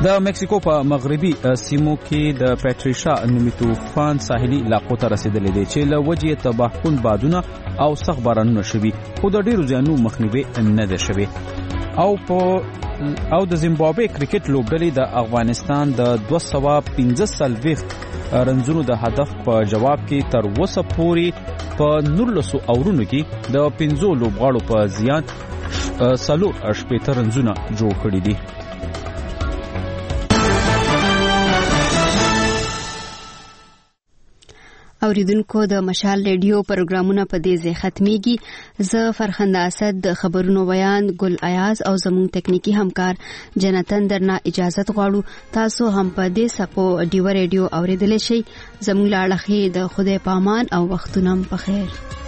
د مکسیکو په مغربي سیمو کې د پټریشا نومي طوفان ساحلي علاقو ته رسیدلی دی چې له وجې تباهکن بادونه او سخت بارانونه شوي خو د ډېرو زیانونو مخنیوی نه دی شوی. او په او د زیمبابوې کرکټ لوبډلې د افغانستان د دوه سوه پنځه څلوېښت رنزونو د هدف په جواب کې تر اوسه پورې په نولسو اورونو کې د پنځو لوبغاړو په زیان څلور شپېته رنزونه جوړ کړي دي. اوریدونکو د مشال ریډیو پروګرامونه په دې ځای ختميږي. زه فرخنده اسد د خبرونو بیان ګل ایاز او زموږ تکنیکی همکار جنتن درنه اجازه غواړو. تاسو هم په دې سپو ډیو ریډیو اوریدل شئ. زموږ لاړخې د خدای پامان او وختونم په خیر.